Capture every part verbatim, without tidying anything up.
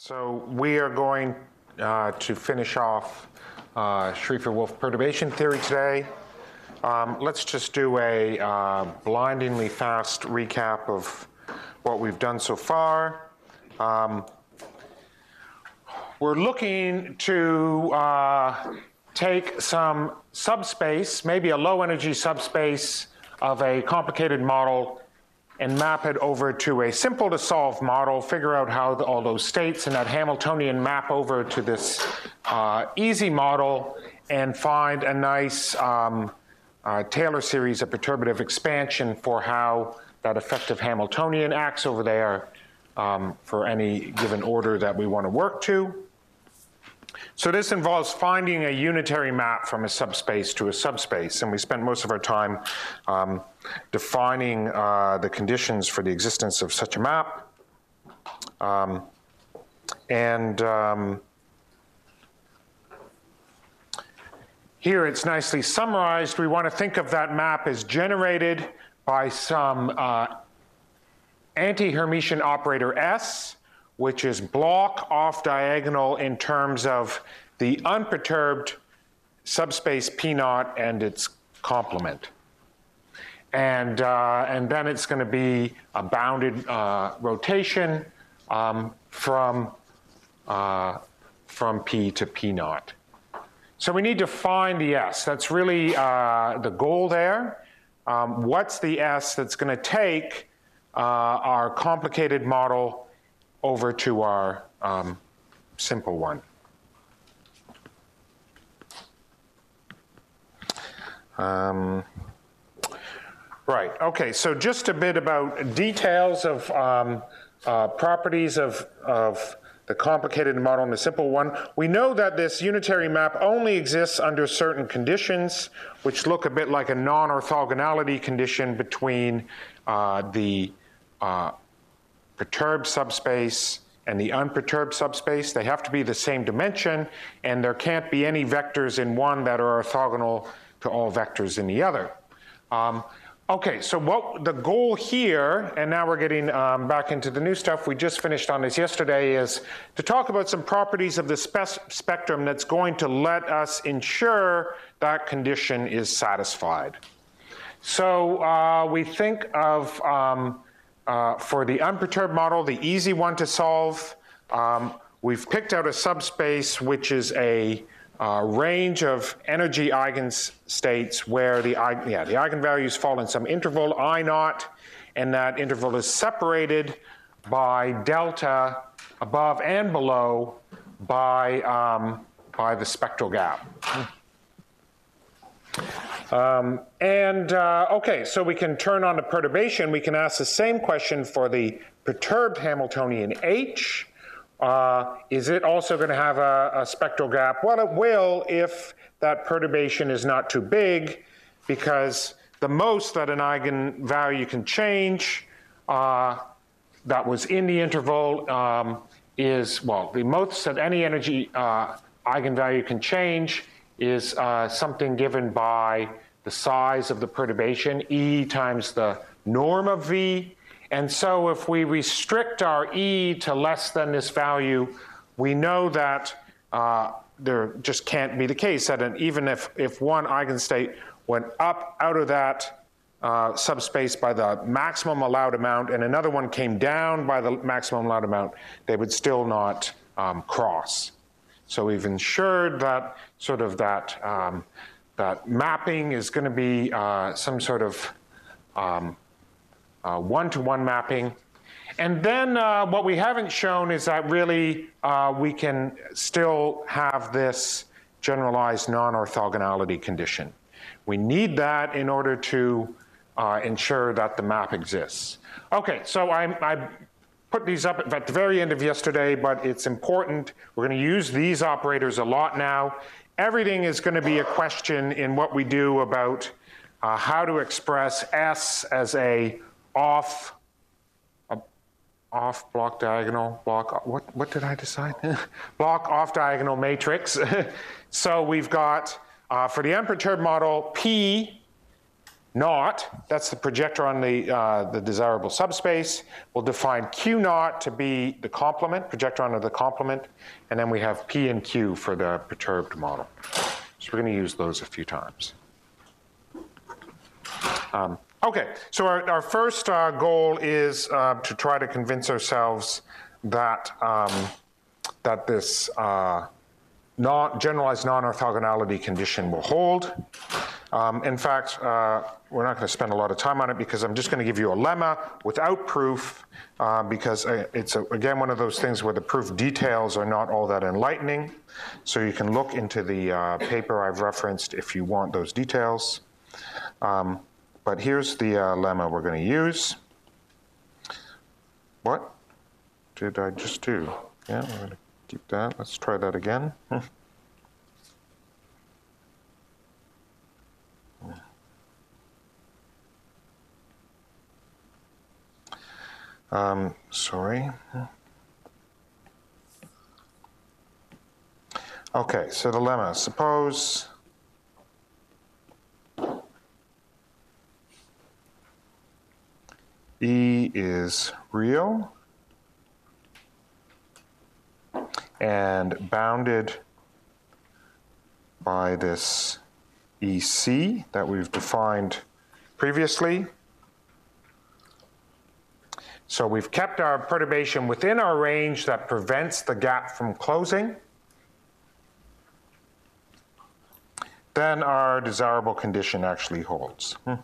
So we are going uh, to finish off uh, Schrieffer-Wolff perturbation theory today. Um, let's just do a uh, blindingly fast recap of what we've done so far. Um, we're looking to uh, take some subspace, maybe a low energy subspace of a complicated model, and map it over to a simple to solve model, figure out how the, all those states in that Hamiltonian map over to this uh, easy model, and find a nice um, uh, Taylor series of perturbative expansion for how that effective Hamiltonian acts over there um, for any given order that we want to work to. So this involves finding a unitary map from a subspace to a subspace, and we spent most of our time um, defining uh, the conditions for the existence of such a map. Um, and um, here it's nicely summarized. We want to think of that map as generated by some uh, anti-Hermitian operator S, which is Bloch off diagonal in terms of the unperturbed subspace P naught and its complement. And, uh, and then it's going to be a bounded uh, rotation um, from, uh, from P to P naught. So we need to find the S. That's really uh, the goal there. Um, what's the S that's going to take uh, our complicated model over to our um, simple one? Um, right, okay, so just a bit about details of um, uh, properties of, of the complicated model and the simple one. We know that this unitary map only exists under certain conditions, which look a bit like a non-orthogonality condition between uh, the uh, perturbed subspace and the unperturbed subspace. They have to be the same dimension, and there can't be any vectors in one that are orthogonal to all vectors in the other. Um, okay, so what the goal here, and now we're getting um, back into the new stuff, we just finished on this yesterday, is to talk about some properties of the spe spectrum that's going to let us ensure that condition is satisfied. So uh, we think of um, Uh, for the unperturbed model, the easy one to solve, um, we've picked out a subspace which is a uh, range of energy eigenstates where the, yeah, the eigenvalues fall in some interval I naught, and that interval is separated by delta above and below by, um, by the spectral gap. Um, and, uh, okay, so we can turn on to perturbation. We can ask the same question for the perturbed Hamiltonian H. Uh, is it also going to have a, a spectral gap? Well, it will if that perturbation is not too big, because the most that an eigenvalue can change uh, that was in the interval um, is, well, the most that any energy uh, eigenvalue can change is uh, something given by the size of the perturbation, E times the norm of V. And so if we restrict our E to less than this value, we know that uh, there just can't be the case that an, even if, if one eigenstate went up out of that uh, subspace by the maximum allowed amount and another one came down by the maximum allowed amount, they would still not um, cross. So we've ensured that sort of that, um, that mapping is going to be uh, some sort of um, uh, one-to-one mapping. And then uh, what we haven't shown is that really uh, we can still have this generalized non-orthogonality condition. We need that in order to uh, ensure that the map exists. Okay, so I, I put these up at the very end of yesterday, but it's important. We're going to use these operators a lot now. Everything is going to be a question in what we do about uh, how to express S as a off, a off block diagonal, block, what, what did I decide? Block off diagonal matrix. So we've got, uh, for the unperturbed model, P naught, that's the projector on the, uh, the desirable subspace. We'll define Q naught to be the complement, projector onto the complement, and then we have P and Q for the perturbed model. So we're going to use those a few times. Um, okay, so our, our first uh, goal is uh, to try to convince ourselves that, um, that this uh, non, generalized non-orthogonality condition will hold. Um, in fact, uh, we're not going to spend a lot of time on it because I'm just going to give you a lemma without proof uh, because it's, a, again, one of those things where the proof details are not all that enlightening. So you can look into the uh, paper I've referenced if you want those details. Um, but here's the uh, lemma we're going to use. What did I just do? Yeah, we're going to keep that. Let's try that again. Um, sorry. Okay, so the lemma. Suppose E is real and bounded by this E C that we've defined previously. So we've kept our perturbation within our range that prevents the gap from closing. Then our desirable condition actually holds. Hmm.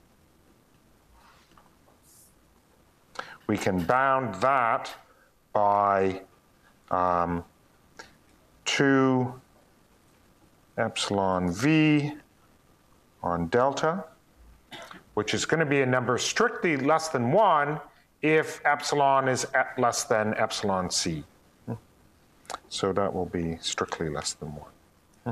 We can bound that by um, two epsilon v on delta, which is going to be a number strictly less than one if epsilon is less than epsilon c. So that will be strictly less than one.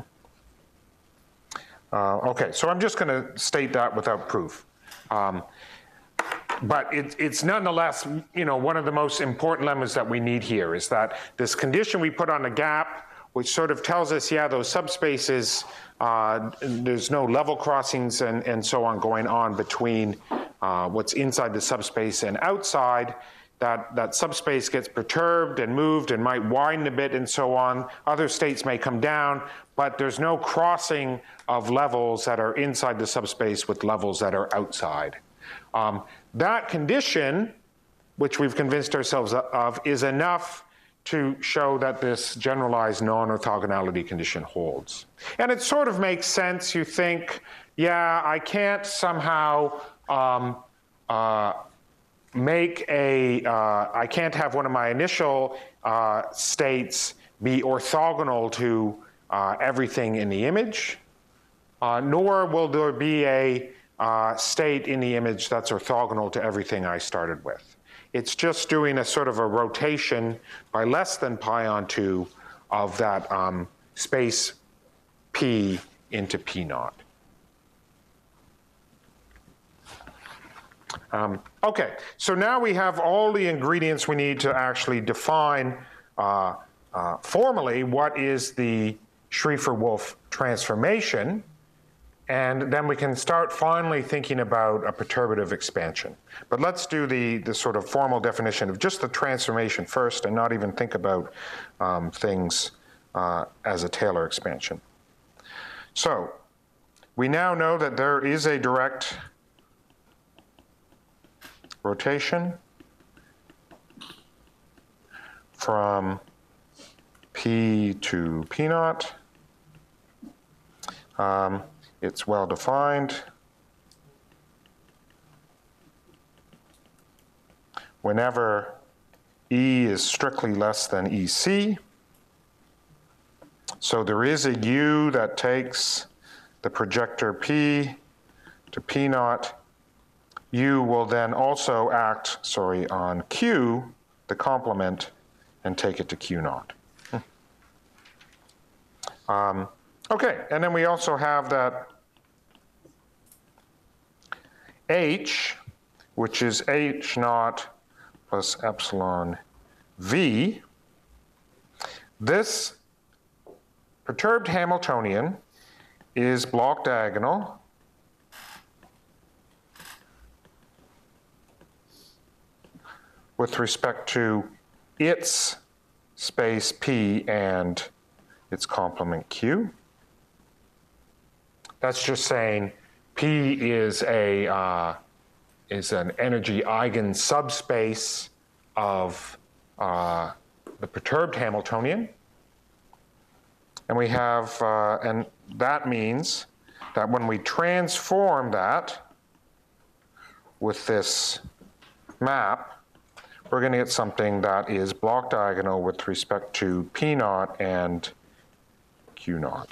Uh, okay, so I'm just going to state that without proof. Um, but it, it's nonetheless, you know, one of the most important lemmas that we need here is that this condition we put on the gap, which sort of tells us, yeah, those subspaces, uh, there's no level crossings and, and so on going on between uh, what's inside the subspace and outside, that, that subspace gets perturbed and moved and might widen a bit and so on. Other states may come down, but there's no crossing of levels that are inside the subspace with levels that are outside. Um, that condition, which we've convinced ourselves of, is enough to show that this generalized non-orthogonality condition holds. And it sort of makes sense. You think, yeah, I can't somehow um, uh, make a, uh, I can't have one of my initial uh, states be orthogonal to uh, everything in the image, uh, nor will there be a uh, state in the image that's orthogonal to everything I started with. It's just doing a sort of a rotation by less than pi on two of that um, space P into P naught. Um, okay, so now we have all the ingredients we need to actually define uh, uh, formally what is the Schrieffer-Wolff transformation, and then we can start finally thinking about a perturbative expansion. But let's do the, the sort of formal definition of just the transformation first and not even think about um, things uh, as a Taylor expansion. So we now know that there is a direct rotation from P to P naught. Um, it's well defined. Whenever E is strictly less than E C. So there is a U that takes the projector P to P naught. U will then also act, sorry, on Q, the complement, and take it to Q naught. Um, okay, and then we also have that H, which is H naught plus epsilon V. This perturbed Hamiltonian is block diagonal with respect to its space P and its complement Q. That's just saying P is a uh, is an energy eigen subspace of uh, the perturbed Hamiltonian. And we have, uh, and that means that when we transform that with this map, we're going to get something that is block diagonal with respect to P naught and Q naught.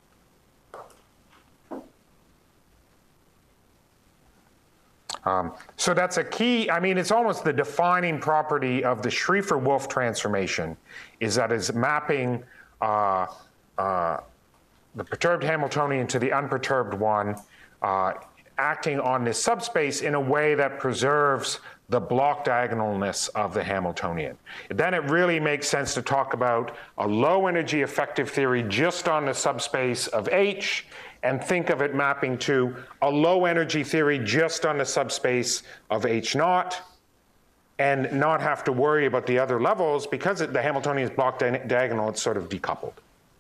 Um, so that's a key, I mean, it's almost the defining property of the Schrieffer-Wolff transformation, is that it's mapping uh, uh, the perturbed Hamiltonian to the unperturbed one, uh, acting on this subspace in a way that preserves the block diagonalness of the Hamiltonian. Then it really makes sense to talk about a low energy effective theory just on the subspace of H, and think of it mapping to a low energy theory just on the subspace of H naught, and not have to worry about the other levels because it, the Hamiltonian is block di diagonal, it's sort of decoupled.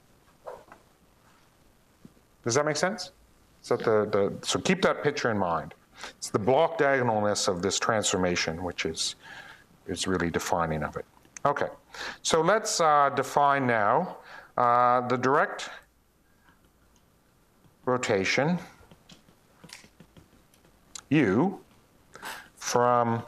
Does that make sense? So, the, the, so keep that picture in mind. It's the block diagonalness of this transformation which is, is really defining of it. Okay, so let's uh, define now uh, the direct rotation U from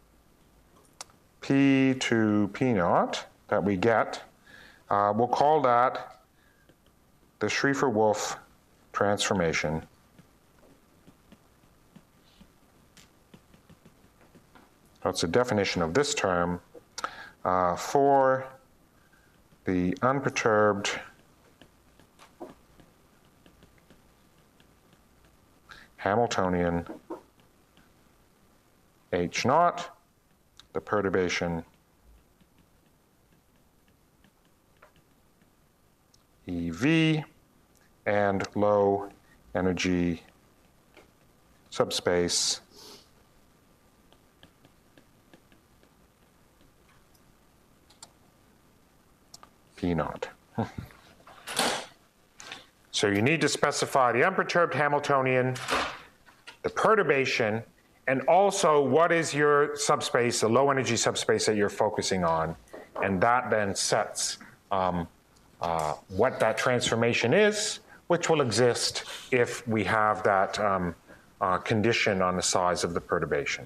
P to P naught that we get. Uh, we'll call that the Schrieffer-Wolff transformation. That's a definition of this term uh, for the unperturbed Hamiltonian H naught, the perturbation E V, and low energy subspace P naught. So you need to specify the unperturbed Hamiltonian, the perturbation, and also what is your subspace, the low energy subspace that you're focusing on, and that then sets um, uh, what that transformation is, which will exist if we have that um, uh, condition on the size of the perturbation.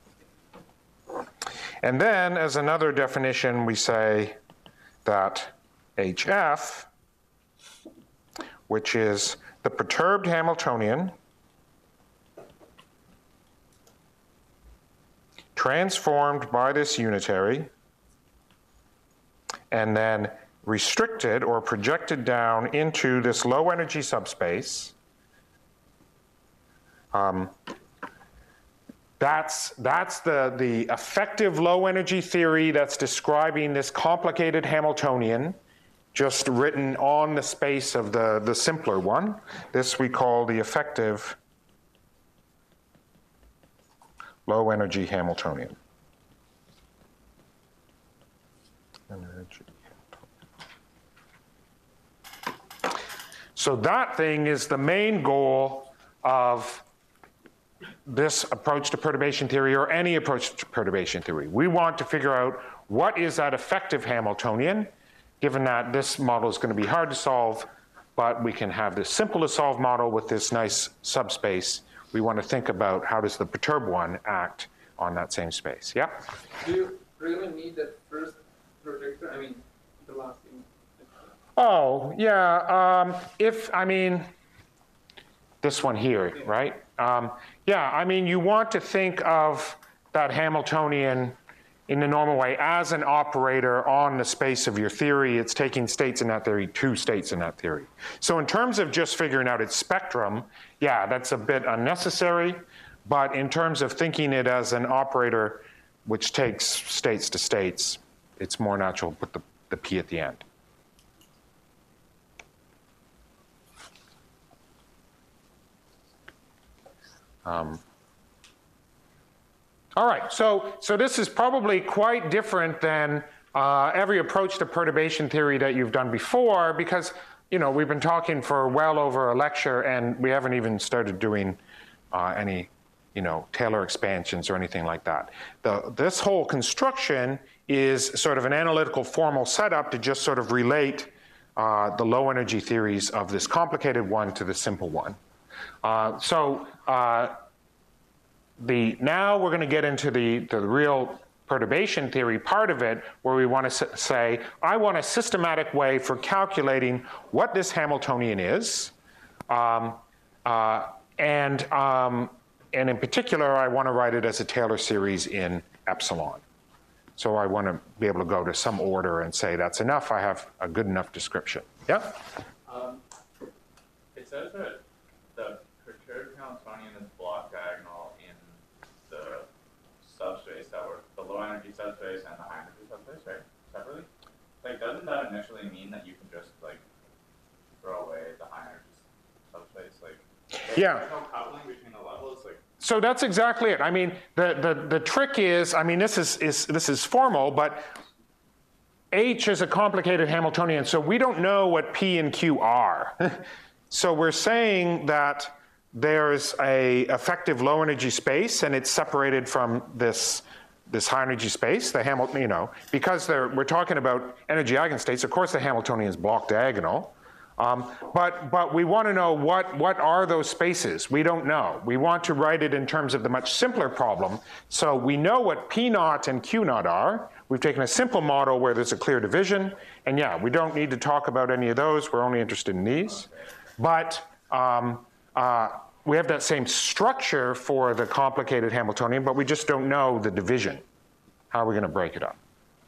And then as another definition, we say that H F, which is the perturbed Hamiltonian transformed by this unitary and then restricted or projected down into this low energy subspace. Um, that's that's the, the effective low energy theory that's describing this complicated Hamiltonian, just written on the space of the, the simpler one. This we call the effective low energy Hamiltonian. Energy. So that thing is the main goal of this approach to perturbation theory, or any approach to perturbation theory. We want to figure out what is that effective Hamiltonian, given that this model is going to be hard to solve, but we can have this simple to solve model with this nice subspace. We want to think about how does the perturbed one act on that same space. Yeah? Do you really need that first projector? I mean, the last thing. Oh, yeah. Um, if, I mean, this one here, yeah. Right? Um, yeah, I mean, you want to think of that Hamiltonian in the normal way as an operator on the space of your theory. It's taking states in that theory, two states in that theory. So in terms of just figuring out its spectrum, yeah, that's a bit unnecessary. But in terms of thinking it as an operator which takes states to states, it's more natural to put the, the P at the end. Um, All right, so, so this is probably quite different than uh, every approach to perturbation theory that you've done before, because, you know, we've been talking for well over a lecture and we haven't even started doing uh, any, you know, Taylor expansions or anything like that. The, this whole construction is sort of an analytical formal setup to just sort of relate uh, the low energy theories of this complicated one to the simple one. Uh, so uh, the, now we're going to get into the, the real perturbation theory part of it, where we want to say, I want a systematic way for calculating what this Hamiltonian is, um, uh, and, um, and in particular, I want to write it as a Taylor series in epsilon. So I want to be able to go to some order and say, that's enough, I have a good enough description. Yeah? Um, it says that the perturbed Hamiltonian is block diagonal in the subspace that were the low energy subspace and the high energy subspace, right? Separately? Like, doesn't that initially mean that you can just, like, throw away the high energy subspace? Like, yeah. There's no coupling between the levels? Like, so that's exactly it. I mean, the, the, the trick is, I mean, this is, is, this is formal, but H is a complicated Hamiltonian, so we don't know what P and Q are. So we're saying that there's a effective low energy space and it's separated from this, this high energy space, the Hamilton, you know, because they're, we're talking about energy eigenstates, of course the Hamiltonian is block diagonal. Um, but, but we want to know what, what are those spaces. We don't know. We want to write it in terms of the much simpler problem. So we know what P naught and Q naught are. We've taken a simple model where there's a clear division. And yeah, we don't need to talk about any of those. We're only interested in these. But um, uh, we have that same structure for the complicated Hamiltonian, but we just don't know the division. How are we going to break it up?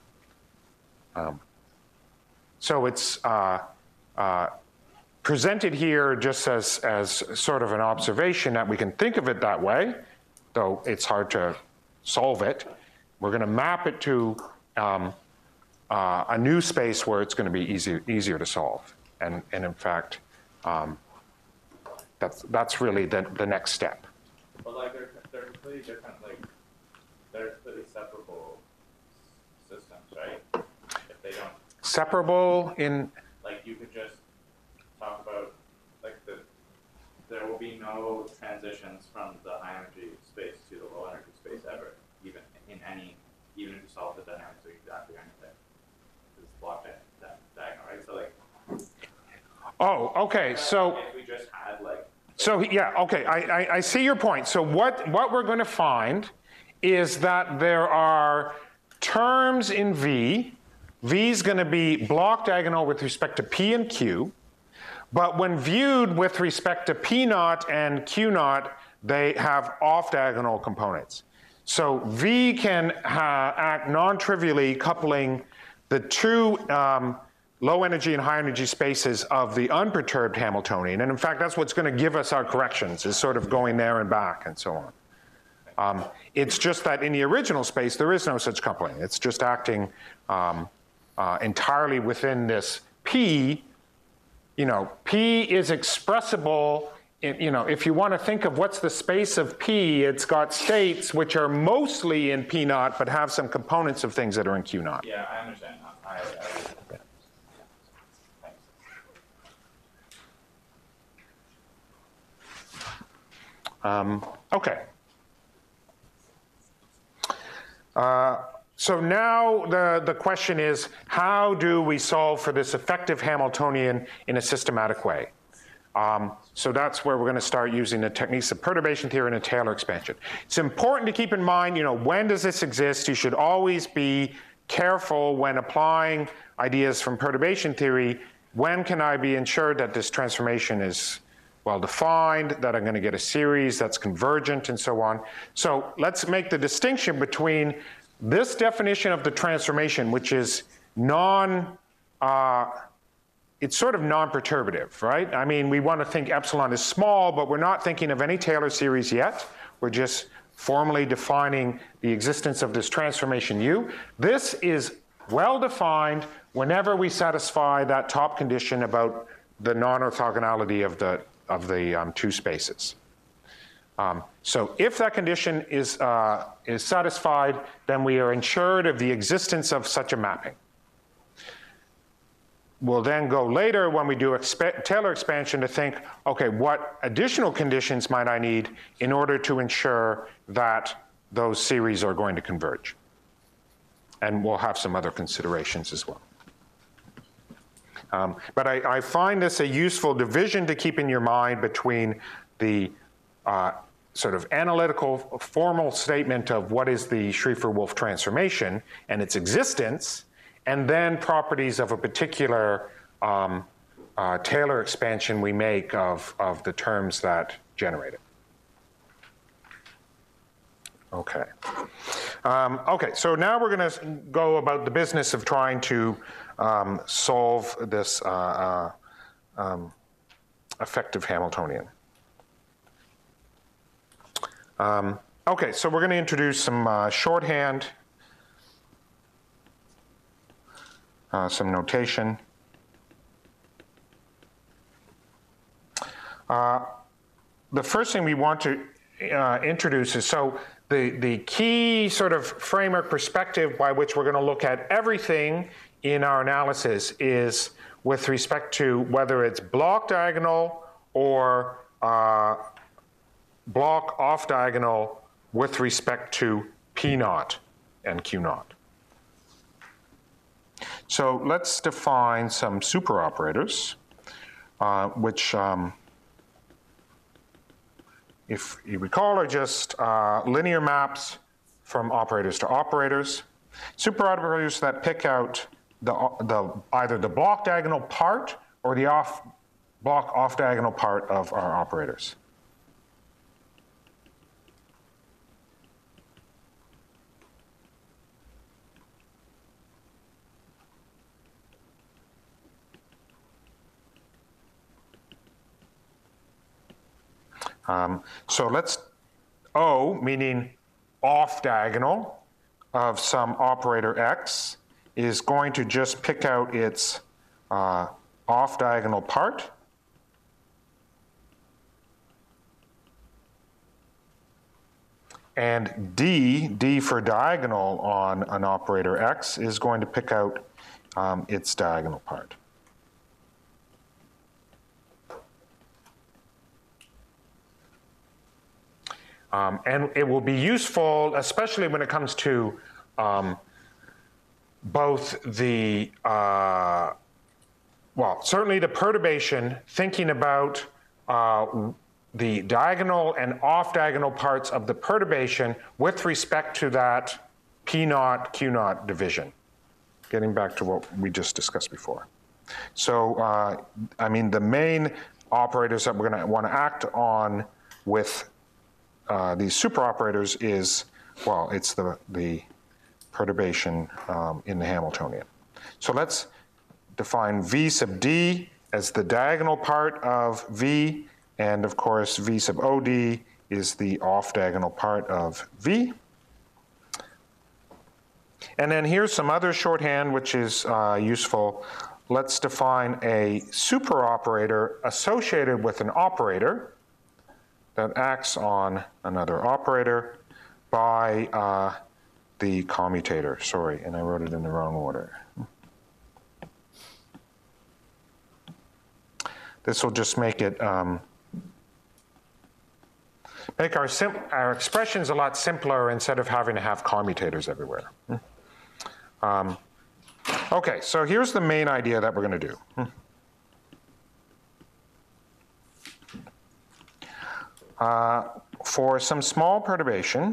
Um, so it's uh, uh, presented here just as, as sort of an observation that we can think of it that way, though it's hard to solve it. We're going to map it to um, uh, a new space where it's going to be easy, easier to solve. And, and in fact, um, that's, that's really the, the next step. But like they're, they're completely different, like they're completely separable systems, right? If they don't. Separable in? Like you could just talk about, like the, there will be no transitions from the high energy space to the low energy space ever, even in any, even if you solve the dynamics of exactly anything. It's block that diagonal, right? So like. Oh, okay, so. If we just had like. So yeah, okay, I, I, I see your point. So what, what we're going to find is that there are terms in V. V is going to be block diagonal with respect to P and Q. But when viewed with respect to P naught and Q naught, they have off-diagonal components. So V can ha act non-trivially coupling the two um, low energy and high energy spaces of the unperturbed Hamiltonian. And in fact, that's what's going to give us our corrections, is sort of going there and back and so on. Um, it's just that in the original space, there is no such coupling. It's just acting um, uh, entirely within this P. You know, P is expressible, in, you know, if you want to think of what's the space of P, it's got states which are mostly in P naught, but have some components of things that are in Q naught. Yeah, I understand that. I, I, Um, okay. Uh, so now the, the question is, how do we solve for this effective Hamiltonian in a systematic way? Um, so that's where we're going to start using the techniques of perturbation theory and a Taylor expansion. It's important to keep in mind, you know, when does this exist? You should always be careful when applying ideas from perturbation theory. When can I be ensured that this transformation is well-defined, that I'm going to get a series that's convergent, and so on. So let's make the distinction between this definition of the transformation, which is non, uh, it's sort of non-perturbative, right? I mean, we want to think epsilon is small, but we're not thinking of any Taylor series yet. We're just formally defining the existence of this transformation U. This is well-defined whenever we satisfy that top condition about the non-orthogonality of the of the um, two spaces. Um, so if that condition is, uh, is satisfied, then we are ensured of the existence of such a mapping. We'll then go later when we do exp- Taylor expansion to think, okay, what additional conditions might I need in order to ensure that those series are going to converge? And we'll have some other considerations as well. Um, but I, I find this a useful division to keep in your mind between the uh, sort of analytical formal statement of what is the Schrieffer-Wolff transformation and its existence, and then properties of a particular um, uh, Taylor expansion we make of, of the terms that generate it. Okay. Um, okay, so now we're going to go about the business of trying to um, solve this uh, uh, um, effective Hamiltonian. Um, okay, so we're going to introduce some uh, shorthand, uh, some notation. Uh, the first thing we want to uh, introduce is, so the, the key sort of framework perspective by which we're going to look at everything in our analysis is with respect to whether it's block diagonal or uh, block off diagonal with respect to P naught and Q naught. So let's define some superoperators, uh, which, um, if you recall, are just uh, linear maps from operators to operators. Superoperators that pick out the, the, either the block diagonal part or the off, block off diagonal part of our operators. Um, so let's, O, meaning off diagonal of some operator X, is going to just pick out its uh, off diagonal part. And D, D for diagonal on an operator X, is going to pick out um, its diagonal part. Um, and it will be useful, especially when it comes to um, both the, uh, well, certainly the perturbation, thinking about uh, the diagonal and off diagonal parts of the perturbation with respect to that P naught, Q naught division, getting back to what we just discussed before. So, uh, I mean, the main operators that we're going to want to act on with Uh, these superoperators is, well, it's the, the perturbation um, in the Hamiltonian. So let's define V sub D as the diagonal part of V, and of course V sub O D is the off diagonal part of V. And then here's some other shorthand which is uh, useful. Let's define a superoperator associated with an operator that acts on another operator by uh, the commutator. Sorry, and I wrote it in the wrong order. This will just make it, um, make our, sim our expressions a lot simpler instead of having to have commutators everywhere. Um, okay, so here's the main idea that we're going to do. Uh, for some small perturbation,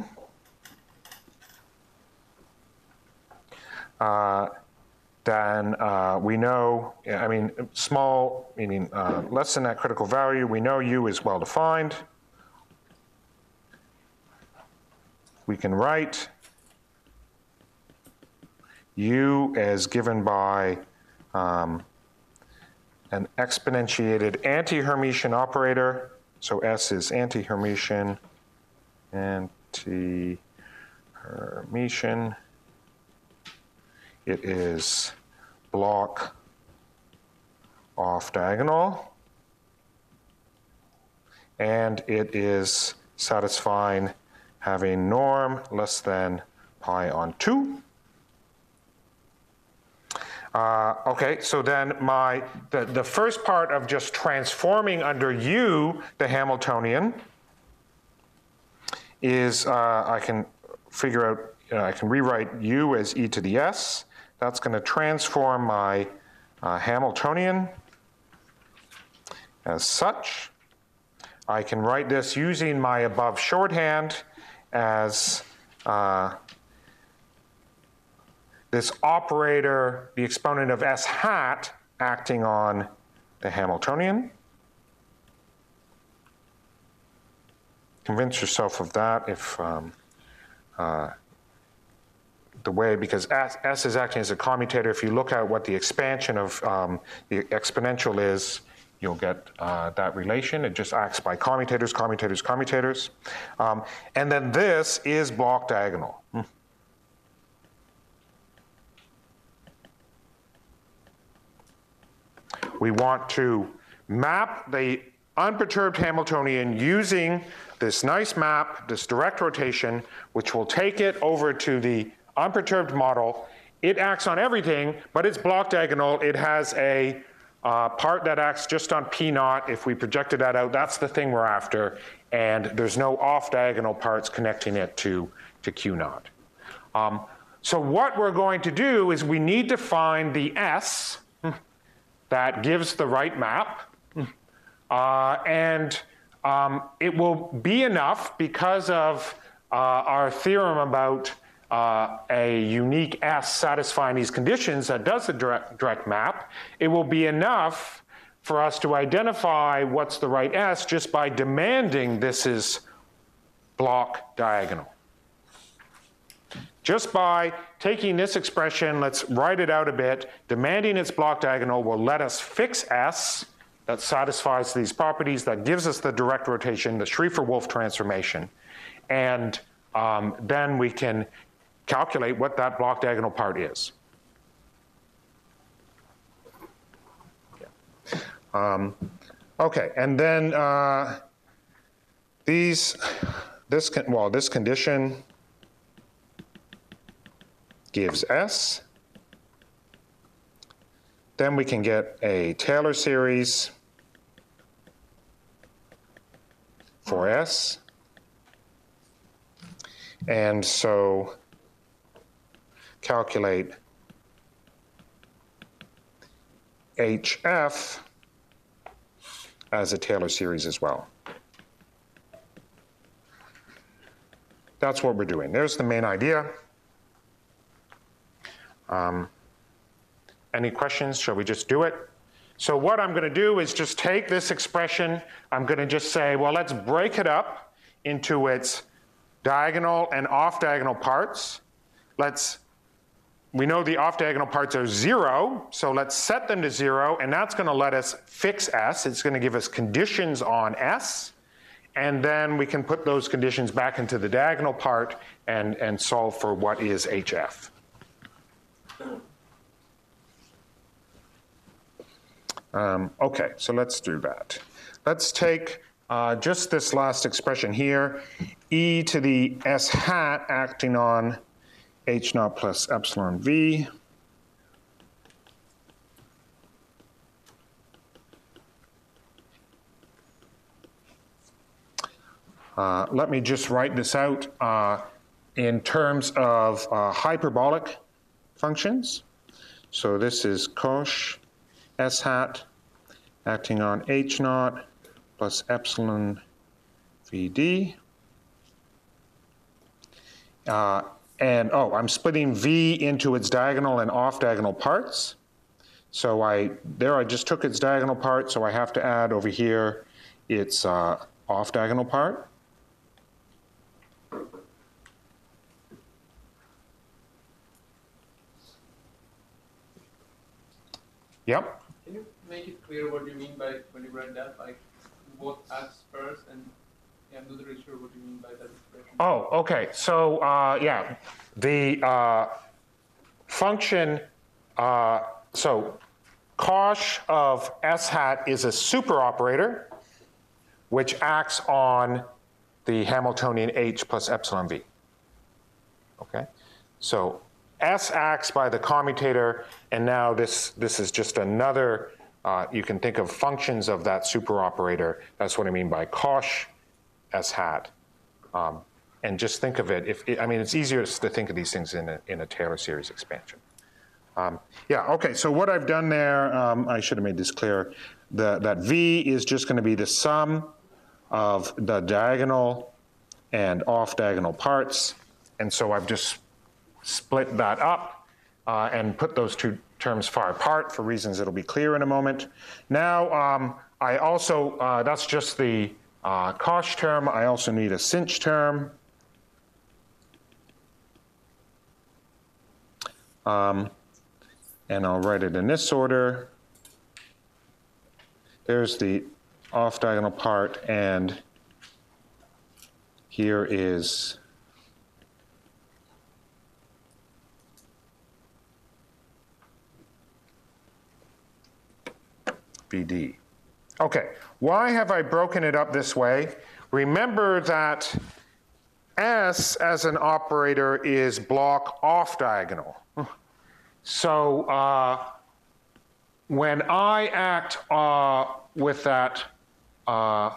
uh, then uh, we know, I mean, small, meaning uh, less than that critical value, we know U is well defined. We can write U as given by um, an exponentiated anti-Hermitian operator. So S is anti-Hermitian, anti-Hermitian. It is block off diagonal. And it is satisfying having norm less than pi on two. Uh, okay, so then my, the, the first part of just transforming under U the Hamiltonian is uh, I can figure out, uh, I can rewrite U as e to the s. That's going to transform my uh, Hamiltonian as such. I can write this using my above shorthand as uh, this operator, the exponent of s hat, acting on the Hamiltonian. Convince yourself of that if um, uh, the way, because S, S is acting as a commutator. If you look at what the expansion of um, the exponential is, you'll get uh, that relation. It just acts by commutators, commutators, commutators. Um, and then this is block diagonal. Hmm. We want to map the unperturbed Hamiltonian using this nice map, this direct rotation, which will take it over to the unperturbed model. It acts on everything, but it's block diagonal. It has a uh, part that acts just on P naught. If we projected that out, that's the thing we're after. And there's no off diagonal parts connecting it to, to Q naught. Um, so what we're going to do is we need to find the S that gives the right map. Uh, and um, it will be enough because of uh, our theorem about uh, a unique S satisfying these conditions that does the direct, direct map. It will be enough for us to identify what's the right S just by demanding this is block diagonal. Just by taking this expression, let's write it out a bit, demanding it's block diagonal will let us fix S that satisfies these properties, that gives us the direct rotation, the Schrieffer-Wolff transformation. And um, then we can calculate what that block diagonal part is. Yeah. Um, okay, and then uh, these, this, con well, this condition gives S. Then we can get a Taylor series for S. And so calculate H F as a Taylor series as well. That's what we're doing. There's the main idea. Um, any questions? Shall we just do it? So what I'm going to do is just take this expression. I'm going to just say, well, let's break it up into its diagonal and off-diagonal parts. Let's, we know the off-diagonal parts are zero, so let's set them to zero, and that's going to let us fix S. It's going to give us conditions on S, and then we can put those conditions back into the diagonal part and, and solve for what is H F. Um, okay, so let's do that. Let's take uh, just this last expression here, e to the s hat acting on h naught plus epsilon v. Uh, let me just write this out uh, in terms of uh, hyperbolic functions. So this is cosh s hat acting on h naught plus epsilon vd. Uh, and, oh, I'm splitting v into its diagonal and off-diagonal parts. So I, there I just took its diagonal part, so I have to add over here its uh, off-diagonal part. Yep. Can you make it clear what you mean by when you write that, like what acts first, and yeah, I'm not really sure what you mean by that expression. Oh, okay. So uh, yeah, the uh, function. Uh, so cosh of s hat is a super operator, which acts on the Hamiltonian H plus epsilon V. Okay? So S acts by the commutator, and now this, this is just another, uh, you can think of functions of that superoperator. That's what I mean by cosh S hat. Um, and just think of it, if it, I mean, it's easier to think of these things in a, in a Taylor series expansion. Um, yeah, okay, so what I've done there, um, I should have made this clear, the, that V is just going to be the sum of the diagonal and off-diagonal parts, and so I've just split that up uh, and put those two terms far apart for reasons that'll be clear in a moment. Now, um, I also, uh, that's just the uh, cosh term. I also need a sinh term. Um, and I'll write it in this order. There's the off-diagonal part, and here is B D. Okay, why have I broken it up this way? Remember that S as an operator is block off diagonal. So uh, when I act uh, with that, uh,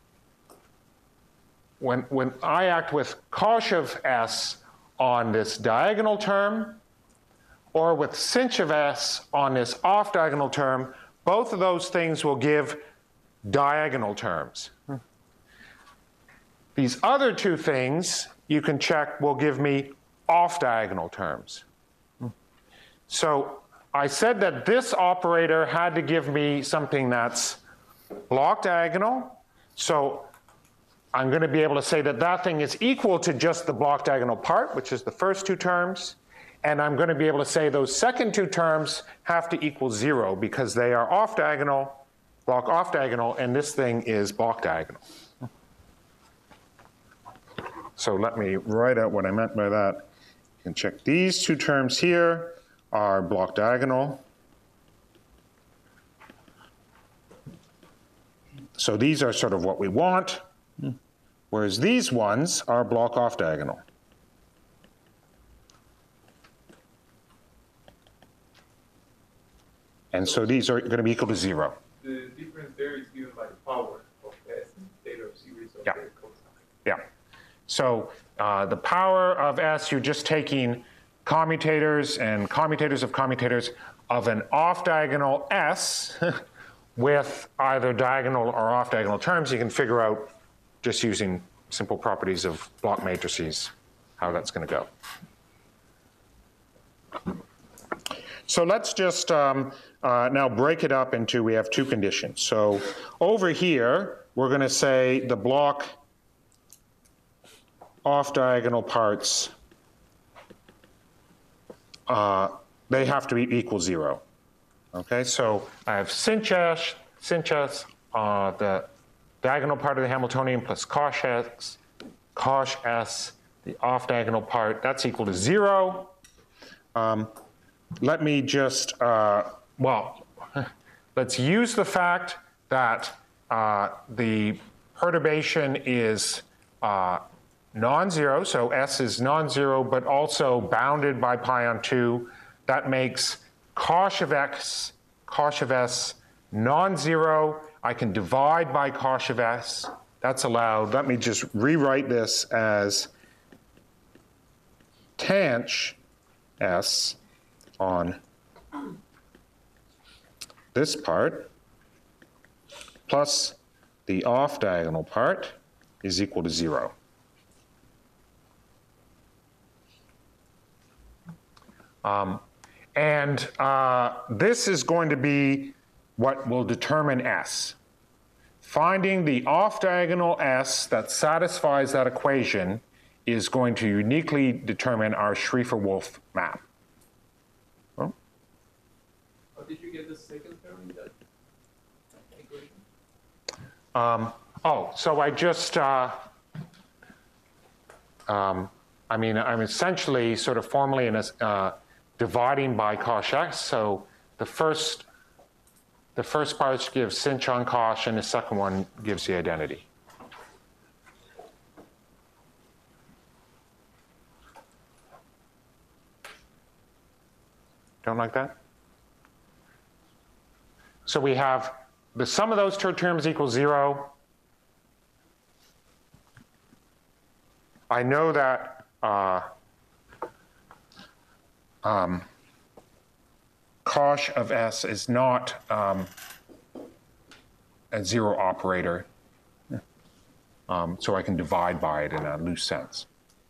when, when I act with cosh of S on this diagonal term, or with sinh of S on this off diagonal term, both of those things will give diagonal terms. These other two things you can check will give me off diagonal terms. So I said that this operator had to give me something that's block diagonal. So I'm going to be able to say that that thing is equal to just the block diagonal part, which is the first two terms. And I'm going to be able to say those second two terms have to equal zero because they are off diagonal, block off diagonal, and this thing is block diagonal. So let me write out what I meant by that. You can check these two terms here are block diagonal. So these are sort of what we want, whereas these ones are block off diagonal. And so these are going to be equal to zero. The difference there is given by the power of S and Taylor series of Yeah. the cosine. Yeah. So uh, the power of S, you're just taking commutators and commutators of commutators of an off-diagonal S with either diagonal or off-diagonal terms. You can figure out, just using simple properties of block matrices, how that's going to go. So let's just um, uh, now break it up into, we have two conditions. So over here, we're going to say the block off-diagonal parts, uh, they have to be equal zero. Okay, so I have sinh S, sinh S, uh, the diagonal part of the Hamiltonian plus cosh S, cosh S, the off-diagonal part, that's equal to zero. Um, let me just, uh, well, let's use the fact that uh, the perturbation is uh, non-zero, so S is non-zero, but also bounded by pi on two. That makes cosh of X, cosh of S non-zero. I can divide by cosh of S. That's allowed. Let me just rewrite this as tanh S on this part plus the off-diagonal part is equal to zero. Um, and uh, this is going to be what will determine S. Finding the off-diagonal S that satisfies that equation is going to uniquely determine our Schrieffer-Wolff map. How did you get the second term in that equation? Um, oh, so I just, uh, um, I mean, I'm essentially sort of formally in a, uh, dividing by cosh X. So the first, the first part gives sinh on cosh, and the second one gives the identity. Don't like that? So we have the sum of those two terms equals zero. I know that uh, um, cosh of S is not um, a zero operator, um, so I can divide by it in a loose sense.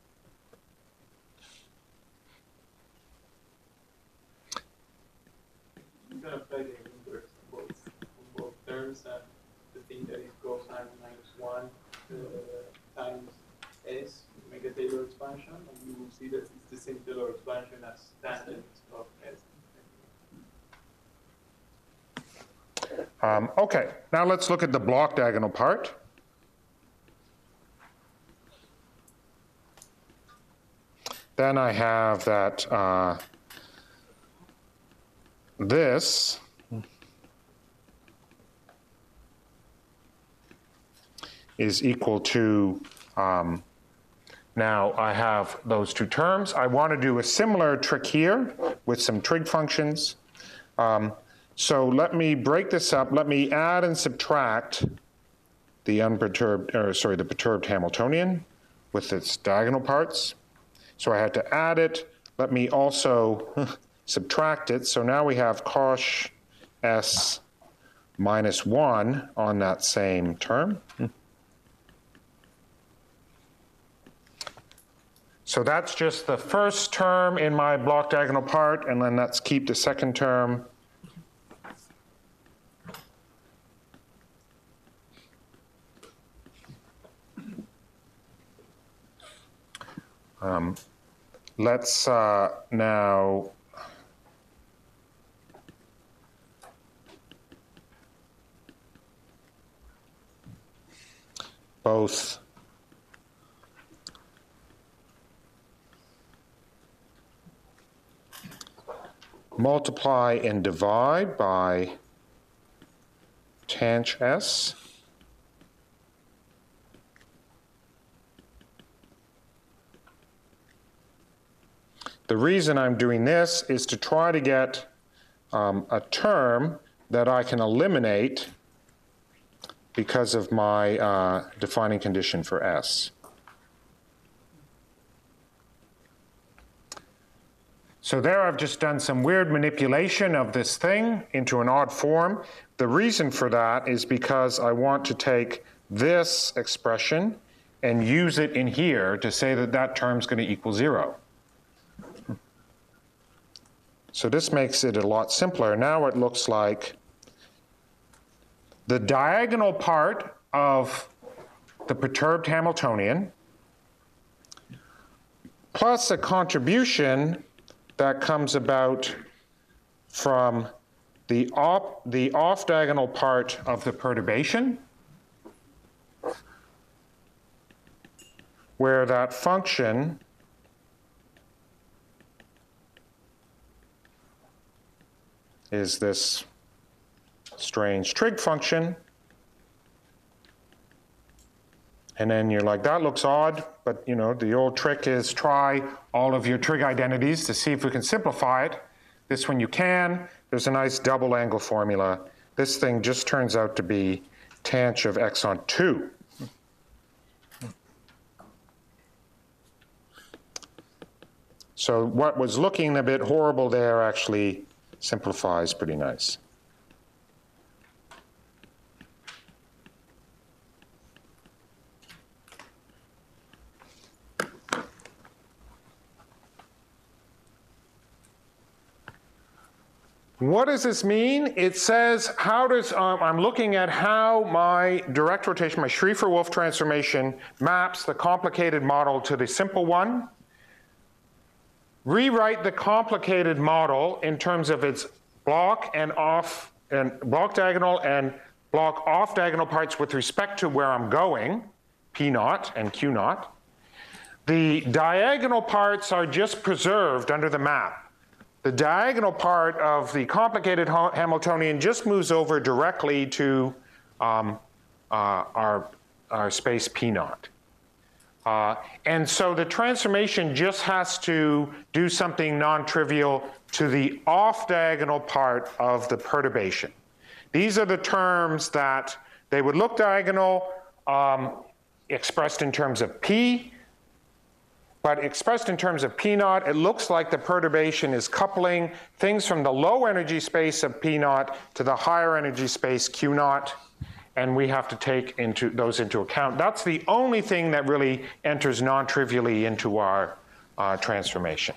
You can apply the inverse on both, on both terms, and the thing that is cosine minus one uh, times S, you make a Taylor expansion, and you will see that it's the same Taylor expansion as tangent of S. Um, okay, now let's look at the block diagonal part. Then I have that uh, this is equal to, um, now I have those two terms. I want to do a similar trick here with some trig functions. Um, so let me break this up. Let me add and subtract the unperturbed, or sorry, the perturbed Hamiltonian with its diagonal parts. So I had to add it. Let me also subtract it. So now we have cosh S minus one on that same term. So that's just the first term in my block diagonal part, and then let's keep the second term. Um, let's uh, now both multiply and divide by tanh S. The reason I'm doing this is to try to get um, a term that I can eliminate because of my uh, defining condition for S. So there I've just done some weird manipulation of this thing into an odd form. The reason for that is because I want to take this expression and use it in here to say that that term's going to equal zero. So this makes it a lot simpler. Now it looks like the diagonal part of the perturbed Hamiltonian plus a contribution that comes about from the, op the off-diagonal part of the perturbation, where that function is this strange trig function. And then you're like, that looks odd, but you know, the old trick is try all of your trig identities to see if we can simplify it. This one you can. There's a nice double angle formula. This thing just turns out to be tanh of x on two. So what was looking a bit horrible there actually simplifies pretty nice. What does this mean? It says, how does, um, I'm looking at how my direct rotation, my Schrieffer-Wolff transformation maps the complicated model to the simple one. Rewrite the complicated model in terms of its block and off, and block diagonal and block off diagonal parts with respect to where I'm going, P naught and Q naught. The diagonal parts are just preserved under the map. The diagonal part of the complicated Hamiltonian just moves over directly to um, uh, our, our space P naught. Uh, and so the transformation just has to do something non-trivial to the off-diagonal part of the perturbation. These are the terms that they would look diagonal, um, expressed in terms of P, but expressed in terms of P naught, it looks like the perturbation is coupling things from the low energy space of P naught to the higher energy space Q naught. And we have to take into those into account. That's the only thing that really enters non-trivially into our uh, transformation.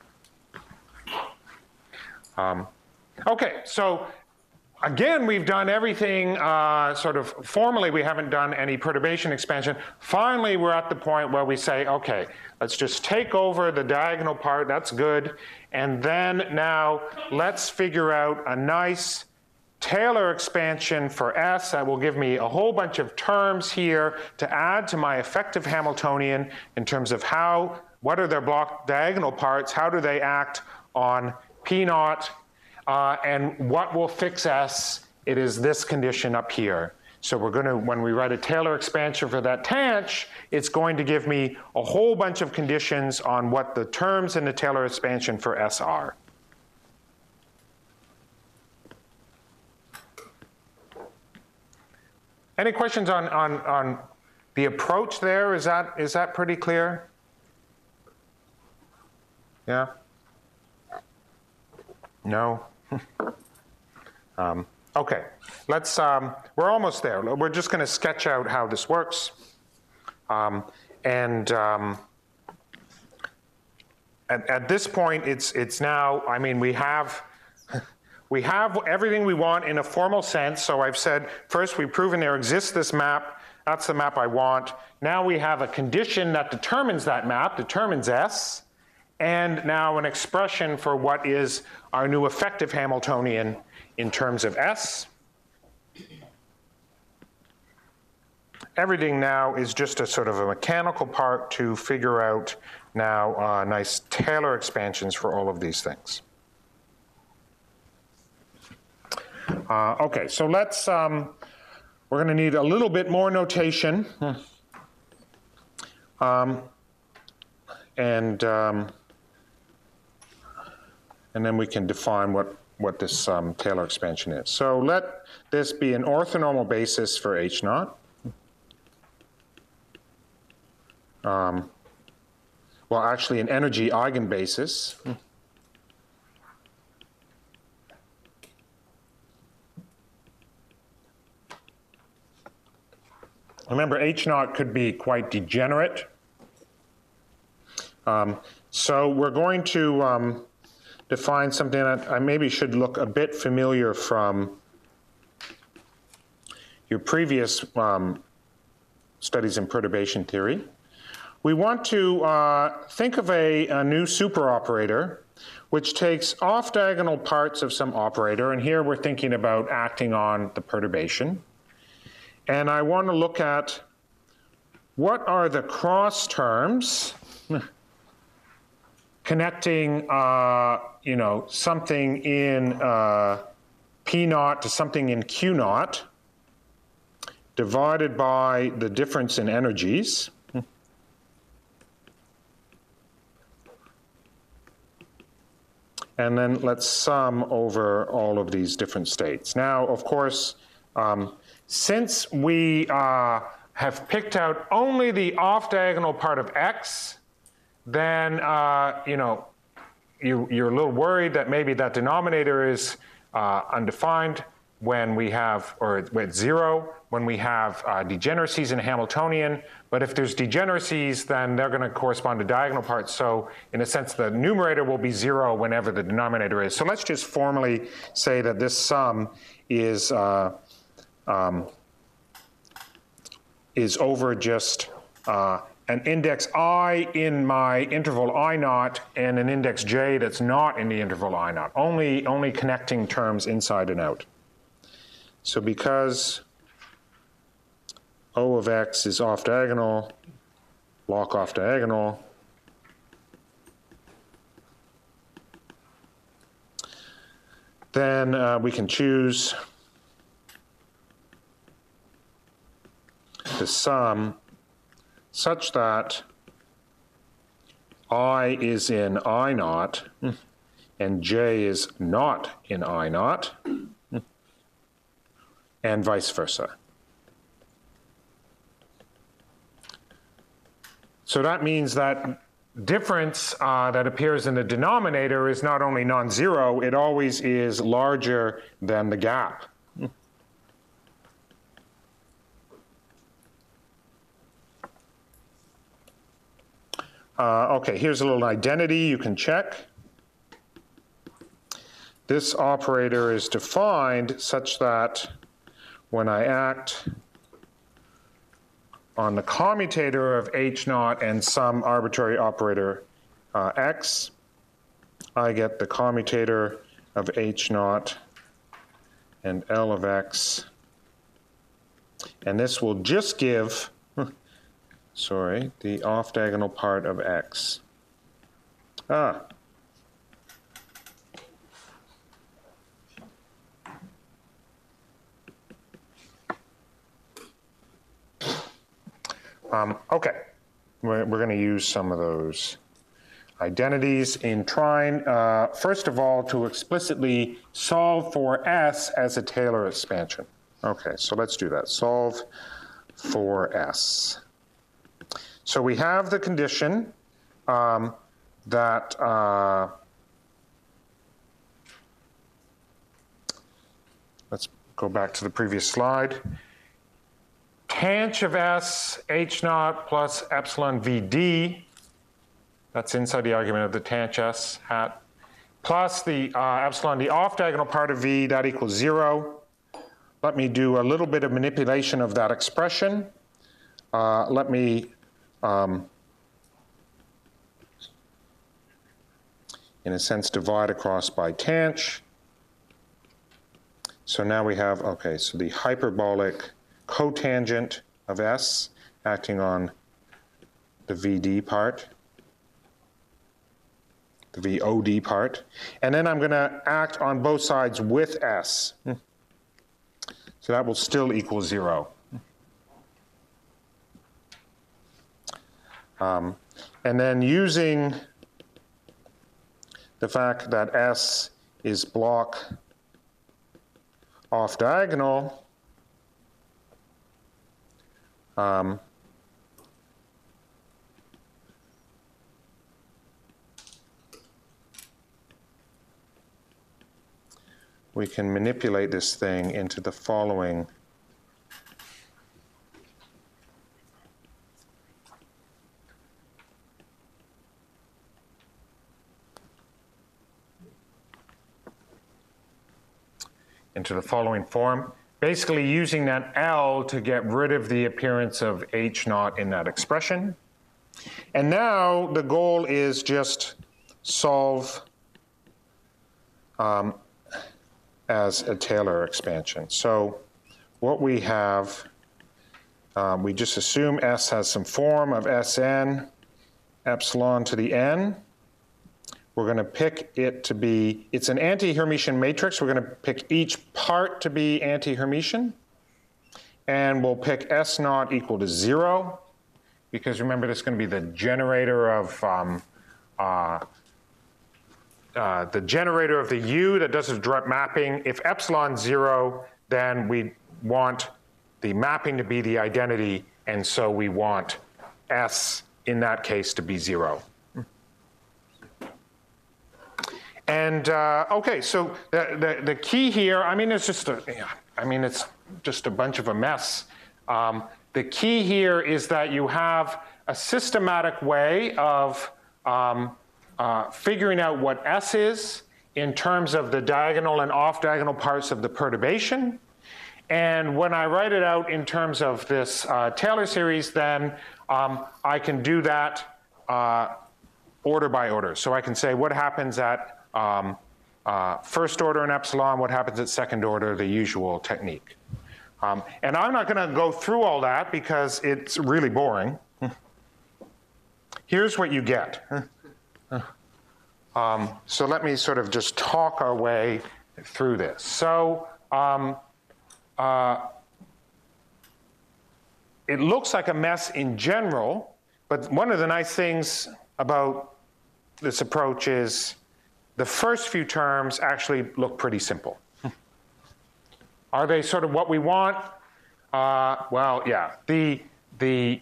Um, okay, so again, we've done everything uh, sort of formally. We haven't done any perturbation expansion. Finally, we're at the point where we say, okay, let's just take over the diagonal part. That's good. And then now let's figure out a nice Taylor expansion for S that will give me a whole bunch of terms here to add to my effective Hamiltonian in terms of how, what are their block diagonal parts, how do they act on P naught, uh, and what will fix S? It is this condition up here. So we're going to, when we write a Taylor expansion for that tanh, it's going to give me a whole bunch of conditions on what the terms in the Taylor expansion for S are. Any questions on, on, on the approach there? Is that, is that pretty clear? Yeah? No? um, okay, let's, um, we're almost there. We're just going to sketch out how this works. Um, and um, at, at this point, it's, it's now, I mean, we have, we have everything we want in a formal sense. So I've said, first, we've proven there exists this map. That's the map I want. Now we have a condition that determines that map, determines S, and now an expression for what is our new effective Hamiltonian in terms of S. Everything now is just a sort of a mechanical part to figure out now uh, nice Taylor expansions for all of these things. Uh, okay, so let's, um, we're going to need a little bit more notation. Um, and, um, and then we can define what, what this um, Taylor expansion is. So let this be an orthonormal basis for H naught. Um, well, actually an energy eigenbasis. Remember, H naught could be quite degenerate. Um, so we're going to um, define something that I maybe should look a bit familiar from your previous um, studies in perturbation theory. We want to uh, think of a, a new superoperator which takes off-diagonal parts of some operator, and here we're thinking about acting on the perturbation. And I want to look at what are the cross terms connecting, uh, you know, something in uh, P naught to something in Q naught divided by the difference in energies. And then let's sum over all of these different states. Now, of course, um, since we uh, have picked out only the off-diagonal part of X, then, uh, you know, you, you're a little worried that maybe that denominator is uh, undefined when we have, or at zero, when we have uh, degeneracies in a Hamiltonian. But if there's degeneracies, then they're going to correspond to diagonal parts. So in a sense, the numerator will be zero whenever the denominator is. So let's just formally say that this sum is, uh, um, is over just uh, an index I in my interval I naught and an index j that's not in the interval I naught, only, only connecting terms inside and out. So because O of x is off diagonal, block off diagonal, then uh, we can choose the sum such that I is in I naught and J is not in I naught, and vice versa. So that means that difference uh, that appears in the denominator is not only non-zero, it always is larger than the gap. Uh, okay, here's a little identity you can check. This operator is defined such that when I act on the commutator of H naught and some arbitrary operator uh, x, I get the commutator of H naught and L of x. And this will just give, sorry, the off-diagonal part of x. Ah. Um, okay, we're, we're going to use some of those identities in trying, uh, first of all, to explicitly solve for S as a Taylor expansion. Okay, so let's do that. Solve for S. So we have the condition um, that uh, let's go back to the previous slide. Tanh of S, H naught plus epsilon V D, that's inside the argument of the tanh S hat, plus the uh, epsilon, the off-diagonal part of V, that equals zero. Let me do a little bit of manipulation of that expression. Uh, let me, um, in a sense, divide across by tanh. So now we have, okay, so the hyperbolic cotangent of S acting on the V D part, the V O D part, and then I'm going to act on both sides with S. So that will still equal zero. Um, and then using the fact that S is block off diagonal, Um, we can manipulate this thing into the following into the following form. Basically using that L to get rid of the appearance of H naught in that expression. And now the goal is just solve um, as a Taylor expansion. So what we have, um, we just assume S has some form of Sn epsilon to the n. We're going to pick it to be, it's an anti-Hermitian matrix. We're going to pick each part to be anti-Hermitian. And we'll pick S naught equal to zero, because remember, this is going to be the generator of, um, uh, uh, the generator of the U that does the direct mapping. If epsilon zero, then we want the mapping to be the identity, and so we want S, in that case, to be zero. And uh, okay, so the, the, the key here, I mean, it's just a, I mean, it's just a bunch of a mess. Um, the key here is that you have a systematic way of um, uh, figuring out what S is in terms of the diagonal and off-diagonal parts of the perturbation. And when I write it out in terms of this uh, Taylor series, then um, I can do that uh, order by order. So I can say what happens at Um, uh, first order in epsilon, what happens at second order, the usual technique. Um, and I'm not going to go through all that because it's really boring. Here's what you get. Um, so let me sort of just talk our way through this. So um, uh, it looks like a mess in general, but one of the nice things about this approach is the first few terms actually look pretty simple. Are they sort of what we want? Uh, well, yeah. The, the,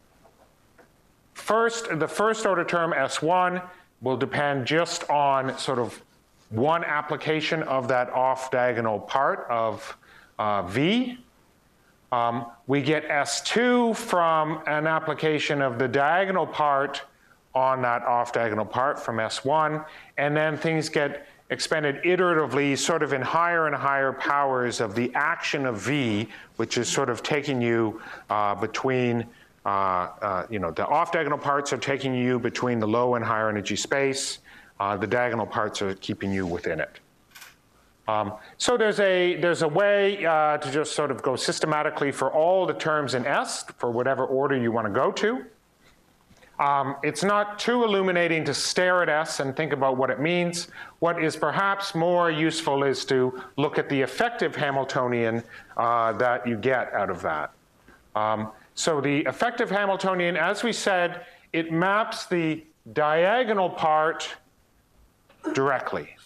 first, the first order term, S one, will depend just on sort of one application of that off-diagonal part of uh, V. Um, we get S two from an application of the diagonal part on that off-diagonal part from S one, and then things get expanded iteratively, sort of in higher and higher powers of the action of V, which is sort of taking you uh, between, uh, uh, you know, the off-diagonal parts are taking you between the low and higher energy space. Uh, the diagonal parts are keeping you within it. Um, so there's a, there's a way uh, to just sort of go systematically for all the terms in S, for whatever order you want to go to. Um, it's not too illuminating to stare at S and think about what it means. What is perhaps more useful is to look at the effective Hamiltonian uh, that you get out of that. Um, so the effective Hamiltonian, as we said, it maps the diagonal part directly.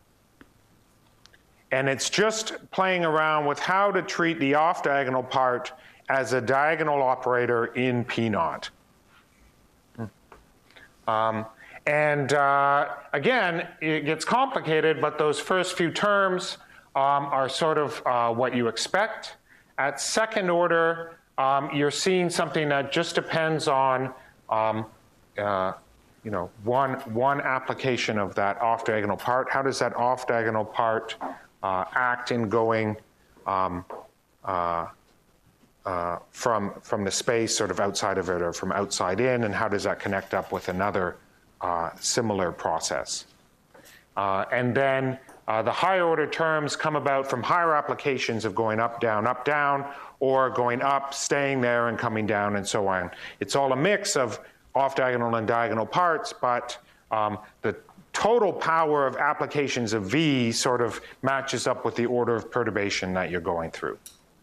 And it's just playing around with how to treat the off-diagonal part as a diagonal operator in P naught. Um, and uh, again, it gets complicated, but those first few terms um, are sort of uh, what you expect. At second order, um, you're seeing something that just depends on um, uh, you know, one, one application of that off-diagonal part. How does that off-diagonal part uh, act in going um, uh, Uh, from, from the space sort of outside of it or from outside in, and how does that connect up with another uh, similar process? Uh, and then uh, the higher order terms come about from higher applications of going up, down, up, down, or going up, staying there, and coming down, and so on. It's all a mix of off-diagonal and diagonal parts, but um, the total power of applications of V sort of matches up with the order of perturbation that you're going through.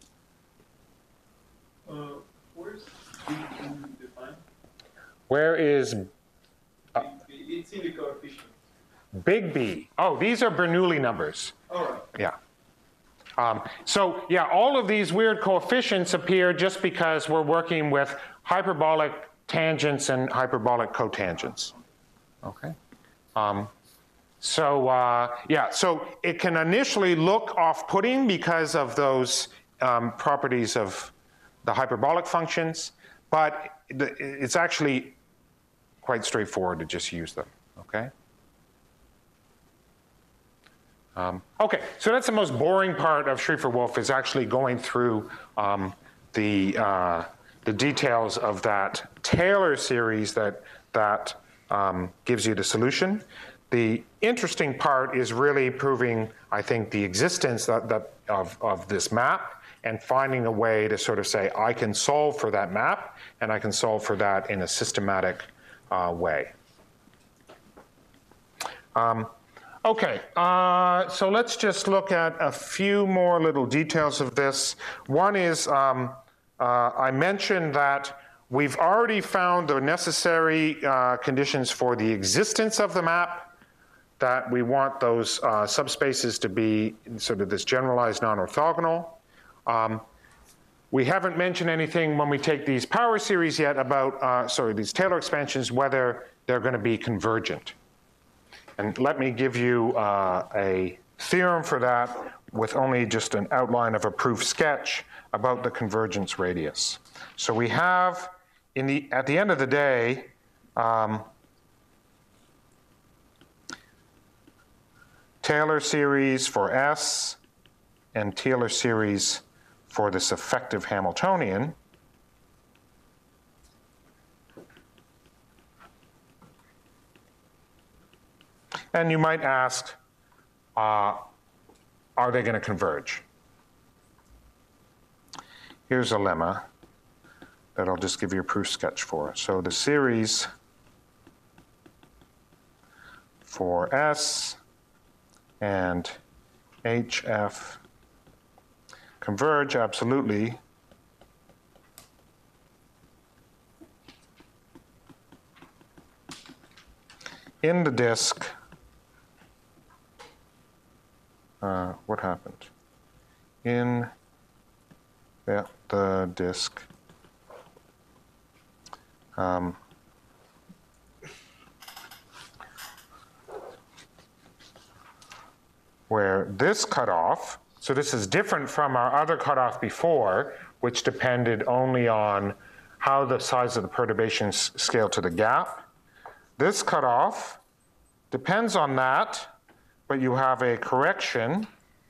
Uh, where's B two defined? Where is Uh, it's in the coefficient. big B? Oh, these are Bernoulli numbers. All right. Yeah. Um, so yeah, all of these weird coefficients appear just because we're working with hyperbolic tangents and hyperbolic cotangents. Okay. Um, so uh, yeah, so it can initially look off-putting because of those um, properties of the hyperbolic functions, but it's actually quite straightforward to just use them, okay? Um, okay, so that's the most boring part of Schrieffer-Wolff, is actually going through um, the, uh, the details of that Taylor series that, that um, gives you the solution. The interesting part is really proving, I think, the existence that, that of, of this map, and finding a way to sort of say, I can solve for that map, and I can solve for that in a systematic uh, way. Um, okay, uh, so let's just look at a few more little details of this. One is, um, uh, I mentioned that we've already found the necessary uh, conditions for the existence of the map, that we want those uh, subspaces to be sort of this generalized non-orthogonal. Um, we haven't mentioned anything when we take these power series yet about, uh, sorry, these Taylor expansions, whether they're going to be convergent. And let me give you uh, a theorem for that with only just an outline of a proof sketch about the convergence radius. So we have, in the, at the end of the day, um, Taylor series for S and Taylor series for this effective Hamiltonian. And you might ask, uh, are they going to converge? Here's a lemma that I'll just give you a proof sketch for. So the series for S and H F converge absolutely in the disk, uh, what happened? In yeah, the disk, um, where this cutoff, so this is different from our other cutoff before, which depended only on how the size of the perturbations scale to the gap. This cutoff depends on that, but you have a correction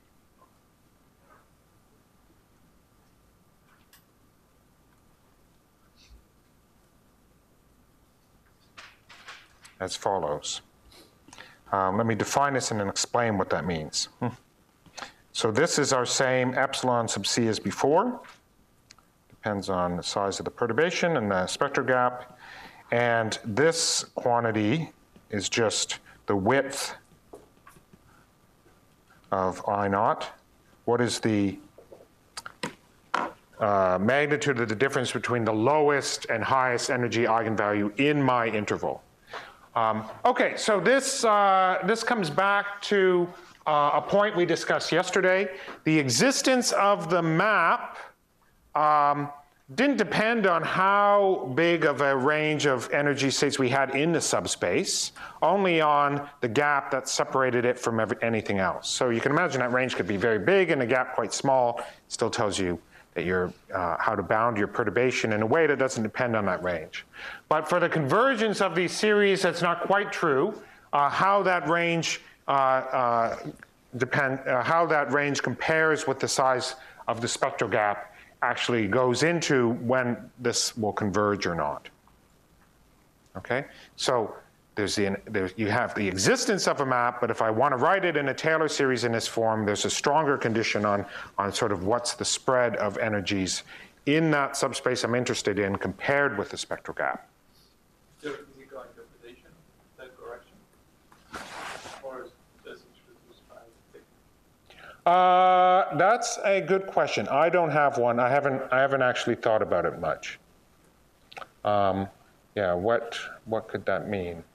as follows. Um, let me define this and then explain what that means. Hmm. So this is our same epsilon sub c as before. Depends on the size of the perturbation and the spectral gap. And this quantity is just the width of I naught. What is the uh, magnitude of the difference between the lowest and highest energy eigenvalue in my interval? Um, okay, so this, uh, this comes back to uh, a point we discussed yesterday. The existence of the map um, didn't depend on how big of a range of energy states we had in the subspace, only on the gap that separated it from every, anything else. So you can imagine that range could be very big and a gap quite small. It still tells you that you're, uh, how to bound your perturbation in a way that doesn't depend on that range. But for the convergence of these series, that's not quite true. Uh, how that range uh, uh, depend, uh, how that range compares with the size of the spectral gap actually goes into when this will converge or not. Okay, so there's the, there's, you have the existence of a map, but if I want to write it in a Taylor series in this form, there's a stronger condition on, on sort of what's the spread of energies in that subspace I'm interested in compared with the spectral gap. Is there a physical interpretation of that correction? Or does it reduce by technique? Uh, that's a good question. I don't have one. I haven't, I haven't actually thought about it much. Um, yeah, what, what could that mean?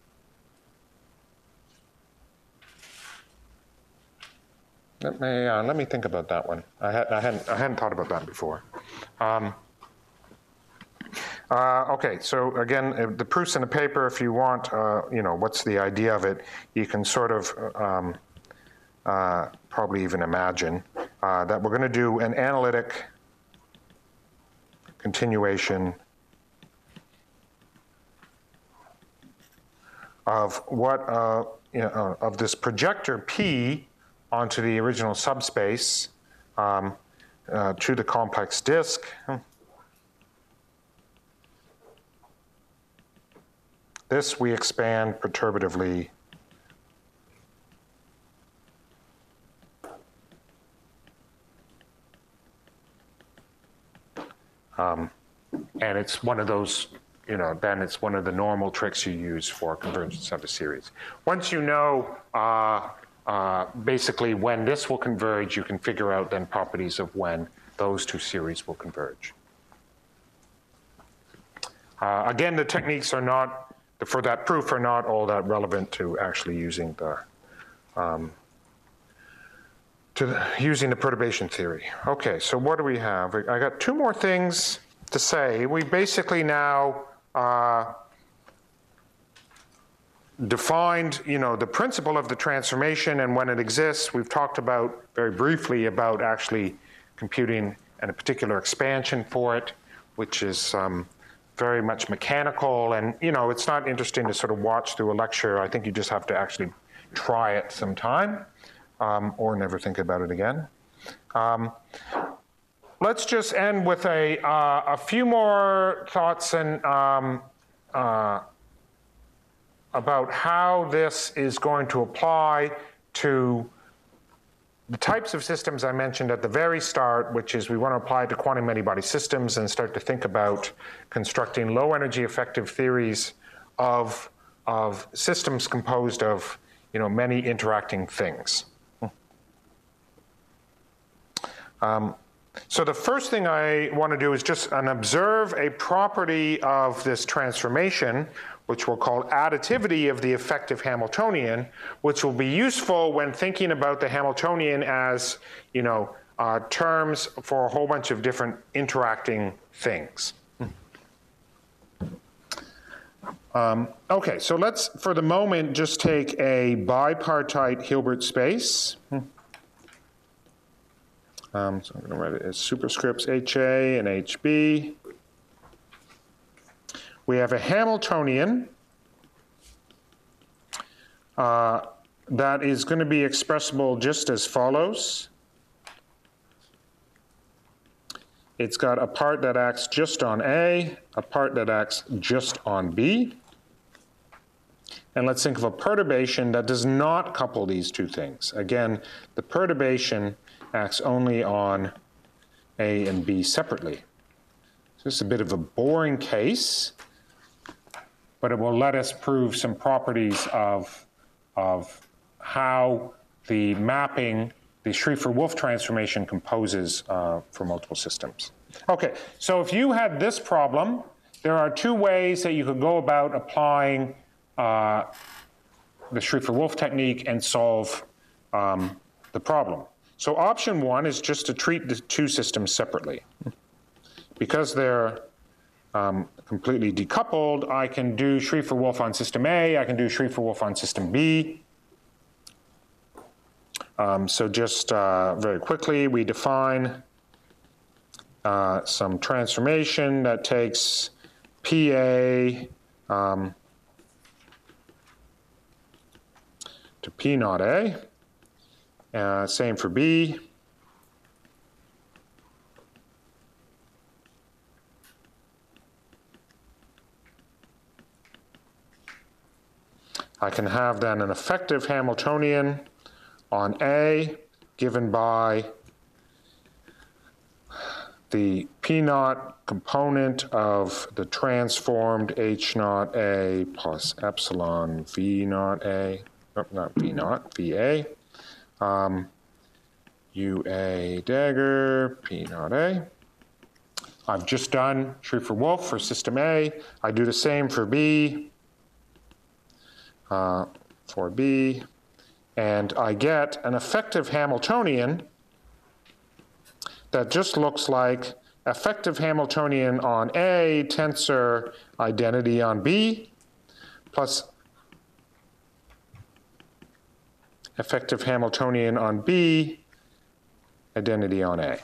Let me, uh, let me think about that one. I, had, I, hadn't, I hadn't thought about that before. Um, uh, okay, so again, the proof's in the paper. If you want, uh, you know, what's the idea of it, you can sort of um, uh, probably even imagine uh, that we're going to do an analytic continuation of what, uh, you know, of this projector P onto the original subspace um, uh, to the complex disk. This we expand perturbatively um, and it's one of those, you know, then it's one of the normal tricks you use for convergence of a series. Once you know uh, Uh, basically, when this will converge, you can figure out then properties of when those two series will converge. Uh, again, the techniques are not, for that proof, are not all that relevant to actually using the, um, to the, using the perturbation theory. Okay, so what do we have? I got two more things to say. We basically now uh, defined, you know, the principle of the transformation and when it exists. We've talked about very briefly about actually computing and a particular expansion for it, which is um, very much mechanical. And, you know, it's not interesting to sort of watch through a lecture. I think you just have to actually try it sometime um, or never think about it again. Um, let's just end with a, uh, a few more thoughts and um, uh, about how this is going to apply to the types of systems I mentioned at the very start, which is we want to apply it to quantum many-body systems and start to think about constructing low-energy effective theories of, of systems composed of, you know, many interacting things. Um, So the first thing I want to do is just an observe a property of this transformation, which we'll call additivity of the effective Hamiltonian, which will be useful when thinking about the Hamiltonian as, you know, uh, terms for a whole bunch of different interacting things. Um, okay, so let's, for the moment, just take a bipartite Hilbert space. Um, so I'm going to write it as superscripts H A and H B. We have a Hamiltonian uh, that is going to be expressible just as follows. It's got a part that acts just on A, a part that acts just on B. And let's think of a perturbation that does not couple these two things. Again, the perturbation acts only on A and B separately. So this is a bit of a boring case, but it will let us prove some properties of, of how the mapping, the Schrieffer-Wolff transformation composes uh, for multiple systems. Okay, so if you had this problem, there are two ways that you could go about applying uh, the Schrieffer-Wolff technique and solve um, the problem. So option one is just to treat the two systems separately. Because they're um, completely decoupled, I can do Schrieffer-Wolff on system A, I can do Schrieffer-Wolff on system B. Um, so just uh, very quickly, we define uh, some transformation that takes P A um, to P naught A. Uh, same for B. I can have then an effective Hamiltonian on A given by the P naught component of the transformed H naught A plus epsilon V naught A, oh, not V naught, V A. Um, U A dagger, P naught A. I've just done Schrieffer-Wolff for system A. I do the same for B, uh, for B, and I get an effective Hamiltonian that just looks like effective Hamiltonian on A, tensor identity on B, plus effective Hamiltonian on B, identity on A.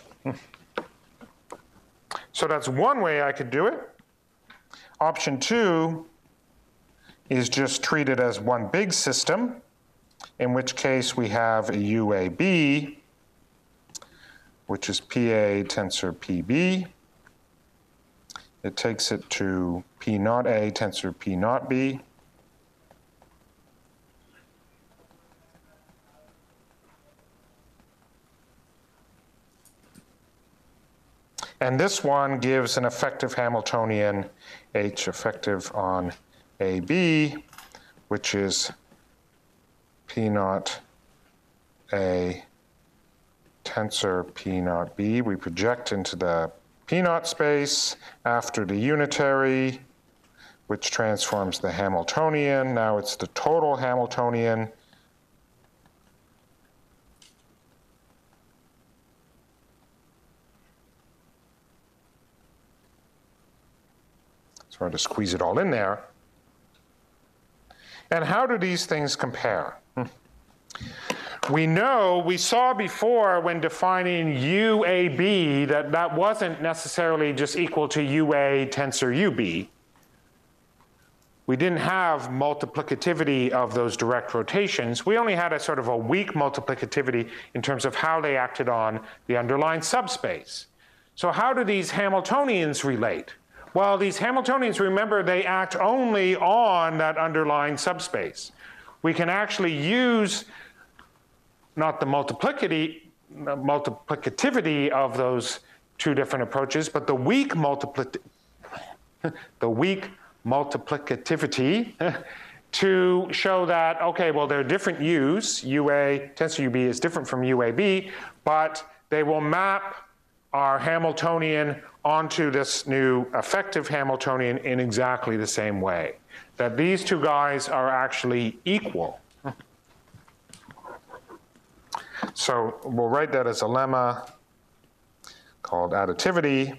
So that's one way I could do it. Option two is just treat it as one big system, in which case we have a U A B, which is P A tensor P B. It takes it to P naught A tensor P naught B. And this one gives an effective Hamiltonian H effective on A B, which is P naught A tensor P naught B. We project into the P naught space after the unitary, which transforms the Hamiltonian. Now it's the total Hamiltonian. So I have to squeeze it all in there. And how do these things compare? We know, we saw before when defining U A B that that wasn't necessarily just equal to U A tensor U B. We didn't have multiplicativity of those direct rotations. We only had a sort of a weak multiplicativity in terms of how they acted on the underlying subspace. So how do these Hamiltonians relate? Well, these Hamiltonians, remember, they act only on that underlying subspace. We can actually use not the multiplicity, multiplicativity of those two different approaches, but the weak multipli the weak multiplicativity to show that, okay, well, they're different U's. U A tensor U B is different from U A B, but they will map our Hamiltonian onto this new effective Hamiltonian in exactly the same way. That these two guys are actually equal. So we'll write that as a lemma called additivity.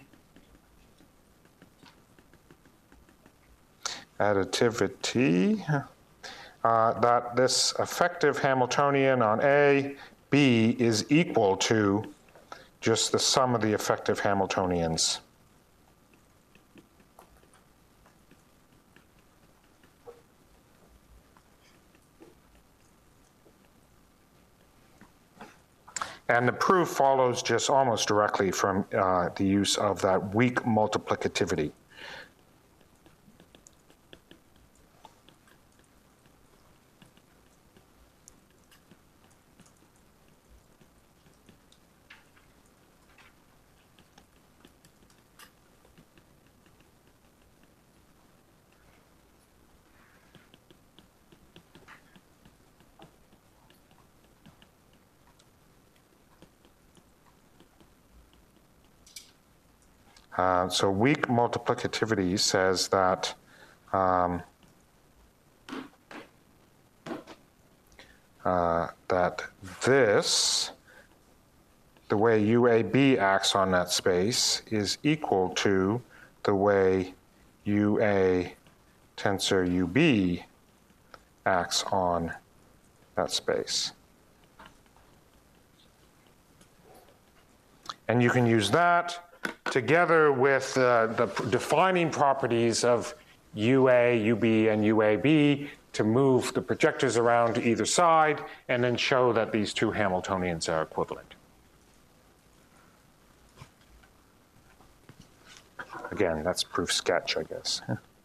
Additivity, uh, that this effective Hamiltonian on A, B is equal to just the sum of the effective Hamiltonians. And the proof follows just almost directly from uh, the use of that weak multiplicativity. Uh, so weak multiplicativity says that um, uh, that this, the way U A B acts on that space, is equal to the way U A tensor U B acts on that space. And you can use that together with uh, the defining properties of U A, U B, and U A B to move the projectors around to either side and then show that these two Hamiltonians are equivalent. Again, that's proof sketch, I guess.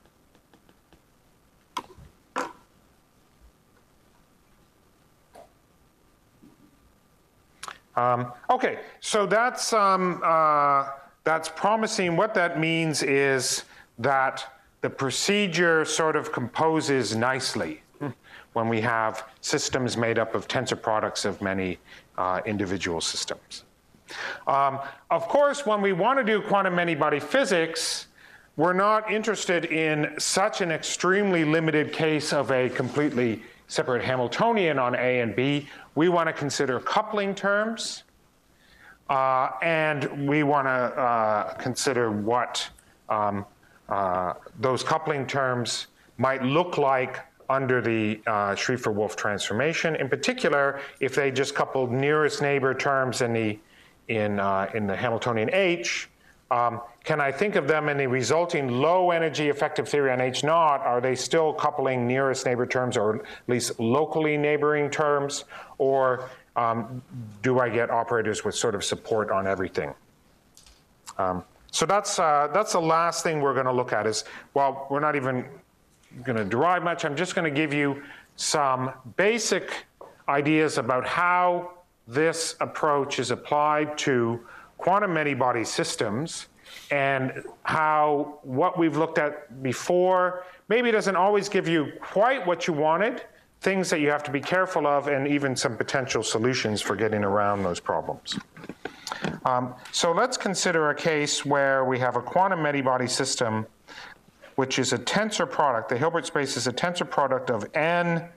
Um, okay, so that's, um, uh, that's promising. What that means is that the procedure sort of composes nicely when we have systems made up of tensor products of many uh, individual systems. Um, of course, when we want to do quantum many-body physics, we're not interested in such an extremely limited case of a completely separate Hamiltonian on A and B. We want to consider coupling terms, uh, and we want to uh, consider what um, uh, those coupling terms might look like under the uh, Schrieffer-Wolff transformation. In particular, if they just coupled nearest neighbor terms in the in uh, in the Hamiltonian H, um, can I think of them in the resulting low energy effective theory on H naught? Are they still coupling nearest neighbor terms, or at least locally neighboring terms? Or um, do I get operators with sort of support on everything? Um, so that's, uh, that's the last thing we're going to look at is, well, we're not even going to derive much. I'm just going to give you some basic ideas about how this approach is applied to quantum many-body systems, and how what we've looked at before maybe doesn't always give you quite what you wanted, things that you have to be careful of, and even some potential solutions for getting around those problems. Um, so let's consider a case where we have a quantum many-body system which is a tensor product. The Hilbert space is a tensor product of n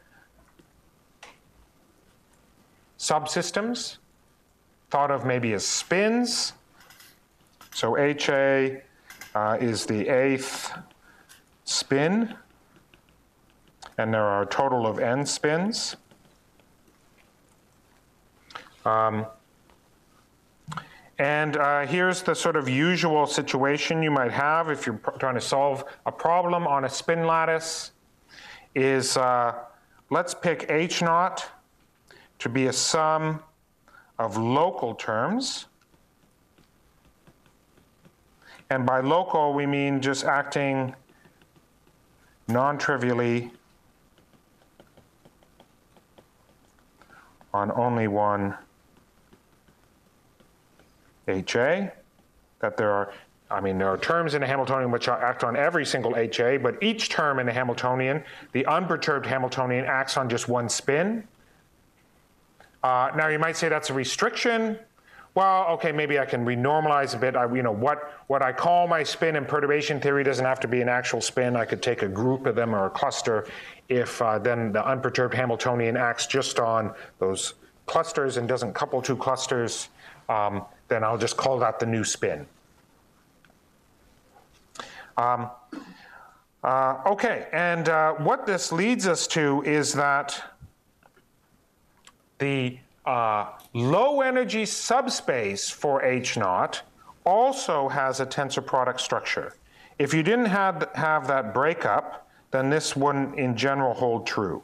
subsystems, thought of maybe as spins. So H A uh, is the eighth spin, and there are a total of n spins. Um, and uh, here's the sort of usual situation you might have if you're trying to solve a problem on a spin lattice is, uh, let's pick H naught to be a sum of local terms. And by local, we mean just acting non-trivially on only one H A. That there are, I mean, there are terms in the Hamiltonian which act on every single H A, but each term in the Hamiltonian, the unperturbed Hamiltonian, acts on just one spin. Uh, now, you might say that's a restriction. well, okay, maybe I can renormalize a bit. I, you know, what, what I call my spin in perturbation theory doesn't have to be an actual spin. I could take a group of them or a cluster. If uh, then the unperturbed Hamiltonian acts just on those clusters and doesn't couple two clusters, um, then I'll just call that the new spin. Um, uh, okay, and uh, what this leads us to is that the uh, low energy subspace for H naught also has a tensor product structure. If you didn't have, have that breakup, then this wouldn't in general hold true.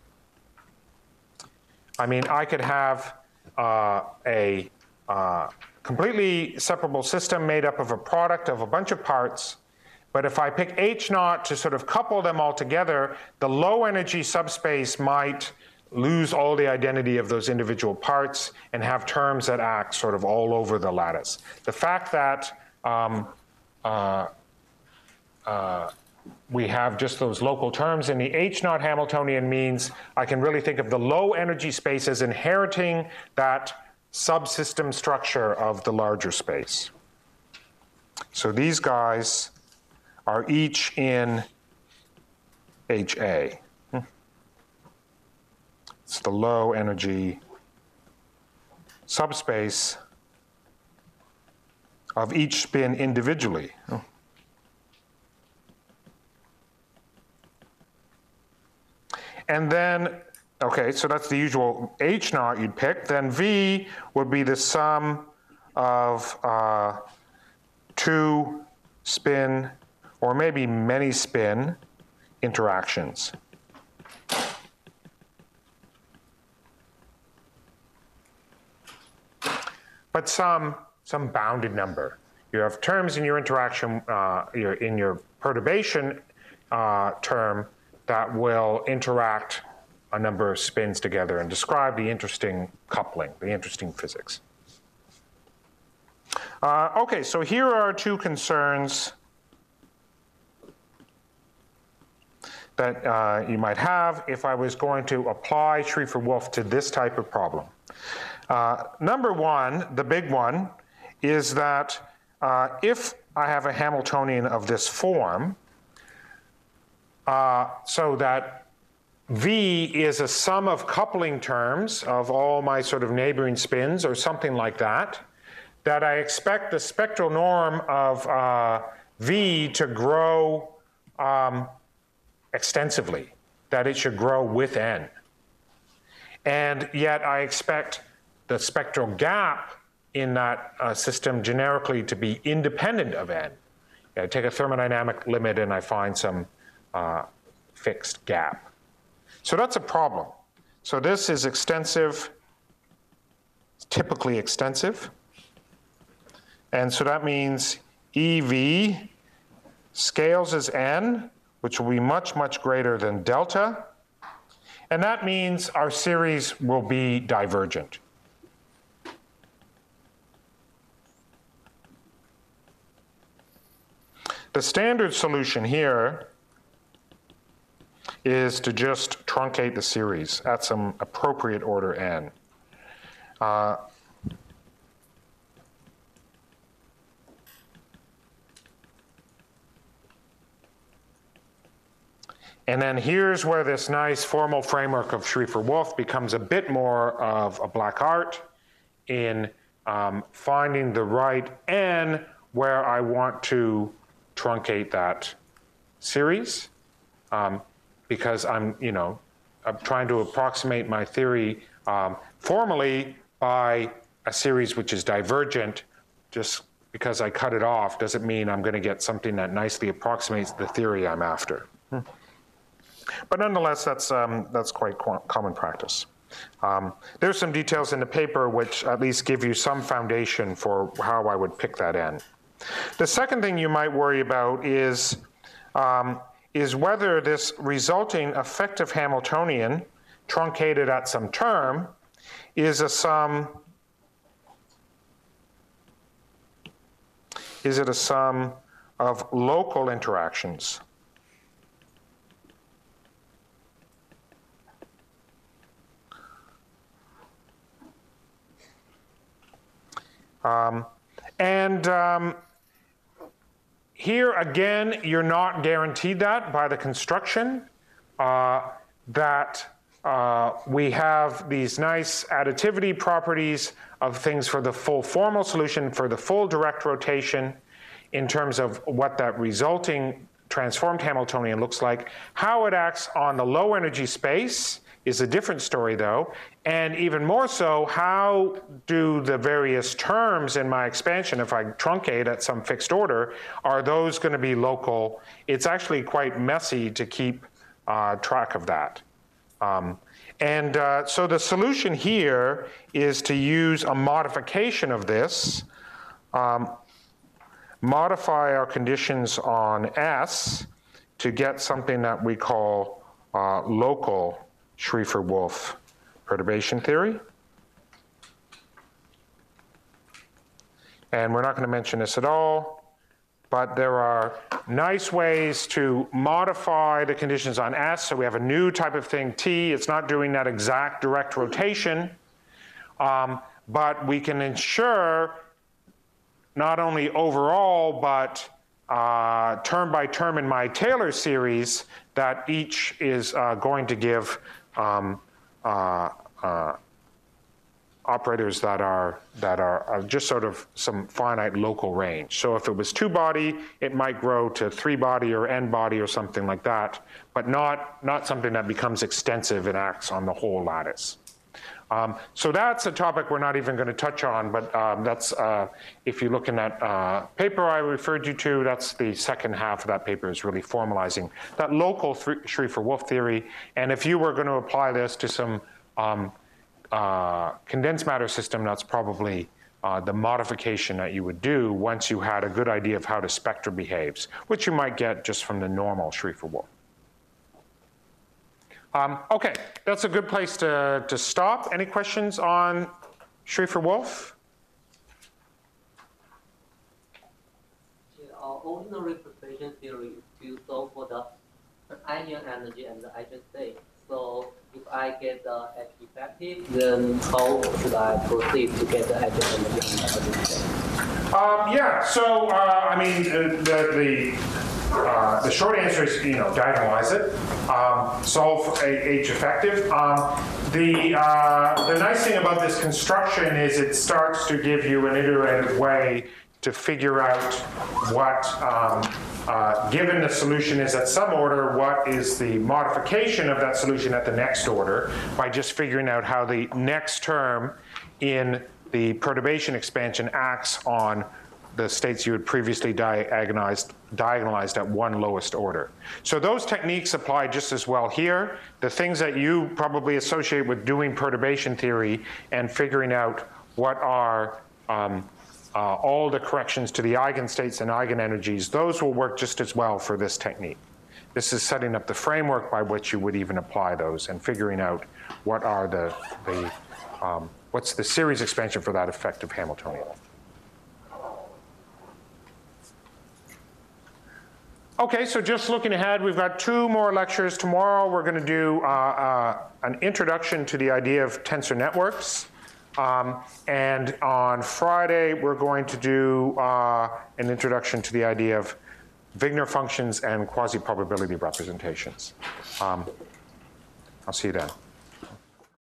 I mean, I could have uh, a uh, completely separable system made up of a product of a bunch of parts, but if I pick H naught to sort of couple them all together, the low energy subspace might lose all the identity of those individual parts and have terms that act sort of all over the lattice. The fact that um, uh, uh, we have just those local terms in the H naught Hamiltonian means I can really think of the low energy space as inheriting that subsystem structure of the larger space. So these guys are each in H A. It's the low energy subspace of each spin individually. And then, okay, so that's the usual H naught you'd pick. Then V would be the sum of uh, two spin, or maybe many spin interactions. But some, some bounded number. You have terms in your interaction, uh, your, in your perturbation uh, term that will interact a number of spins together and describe the interesting coupling, the interesting physics. Uh, okay, so here are two concerns that uh, you might have if I was going to apply Schrieffer-Wolff to this type of problem. Uh, number one, the big one, is that uh, if I have a Hamiltonian of this form, uh, so that V is a sum of coupling terms of all my sort of neighboring spins or something like that, that I expect the spectral norm of uh, V to grow um, extensively, that it should grow with n. And yet I expect the spectral gap in that uh, system generically to be independent of n. I take a thermodynamic limit and I find some uh, fixed gap. So that's a problem. So this is extensive, typically extensive. And so that means E V scales as n, which will be much, much greater than delta. And that means our series will be divergent. The standard solution here is to just truncate the series at some appropriate order n. Uh, and then here's where this nice formal framework of Schrieffer-Wolff becomes a bit more of a black art in um, finding the right n where I want to truncate that series, um, because I'm, you know, I'm trying to approximate my theory um, formally by a series which is divergent. Just because I cut it off doesn't mean I'm going to get something that nicely approximates the theory I'm after. Hmm. But nonetheless, that's, um, that's quite common practice. Um, there's some details in the paper which at least give you some foundation for how I would pick that n. The second thing you might worry about is, um, is whether this resulting effective Hamiltonian, truncated at some term, is a sum, is it a sum of local interactions? Um, and um, here again, you're not guaranteed that by the construction, uh, that uh, we have these nice additivity properties of things for the full formal solution, for the full direct rotation, in terms of what that resulting transformed Hamiltonian looks like. How it acts on the low energy space is a different story though, and even more so, how do the various terms in my expansion, if I truncate at some fixed order, are those going to be local? It's actually quite messy to keep uh, track of that. Um, and uh, so the solution here is to use a modification of this, um, modify our conditions on S to get something that we call uh, local Schrieffer-Wolff perturbation theory. And we're not going to mention this at all, but there are nice ways to modify the conditions on S. So we have a new type of thing, T. It's not doing that exact direct rotation, um, but we can ensure not only overall, but uh, term by term in my Taylor series, that each is uh, going to give um, uh, uh, operators that are that are uh, just sort of some finite local range. So if it was two body, it might grow to three body or n body or something like that, but not not something that becomes extensive and acts on the whole lattice. Um, so that's a topic we're not even going to touch on, but um, that's, uh, if you look in that uh, paper I referred you to, that's the second half of that paper is really formalizing that local Schrieffer-Wolff theory. And if you were going to apply this to some um, uh, condensed matter system, that's probably uh, the modification that you would do once you had a good idea of how the spectrum behaves, which you might get just from the normal Schrieffer-Wolff. Um, okay, that's a good place to, to stop. Any questions on Schrieffer-Wolff? Our ordinary perturbation theory is to solve for the ideal energy and the ideal state. So if I get the H effective, then how should I proceed to get the ideal energy and the ideal state? Um, yeah, so uh, I mean, uh, the, the Uh, the short answer is, you know, diagonalize it, um, solve for H effective. Um, the, uh, the nice thing about this construction is it starts to give you an iterative way to figure out what, um, uh, given the solution is at some order, what is the modification of that solution at the next order by just figuring out how the next term in the perturbation expansion acts on the states you had previously diagonalized, diagonalized at one lowest order. So those techniques apply just as well here. The things that you probably associate with doing perturbation theory and figuring out what are um, uh, all the corrections to the eigenstates and eigenenergies, those will work just as well for this technique. This is setting up the framework by which you would even apply those and figuring out what are the, the um, what's the series expansion for that effective Hamiltonian. Okay, so just looking ahead, we've got two more lectures. Tomorrow we're going to do uh, uh, an introduction to the idea of tensor networks. Um, and on Friday, we're going to do uh, an introduction to the idea of Wigner functions and quasi-probability representations. Um, I'll see you then.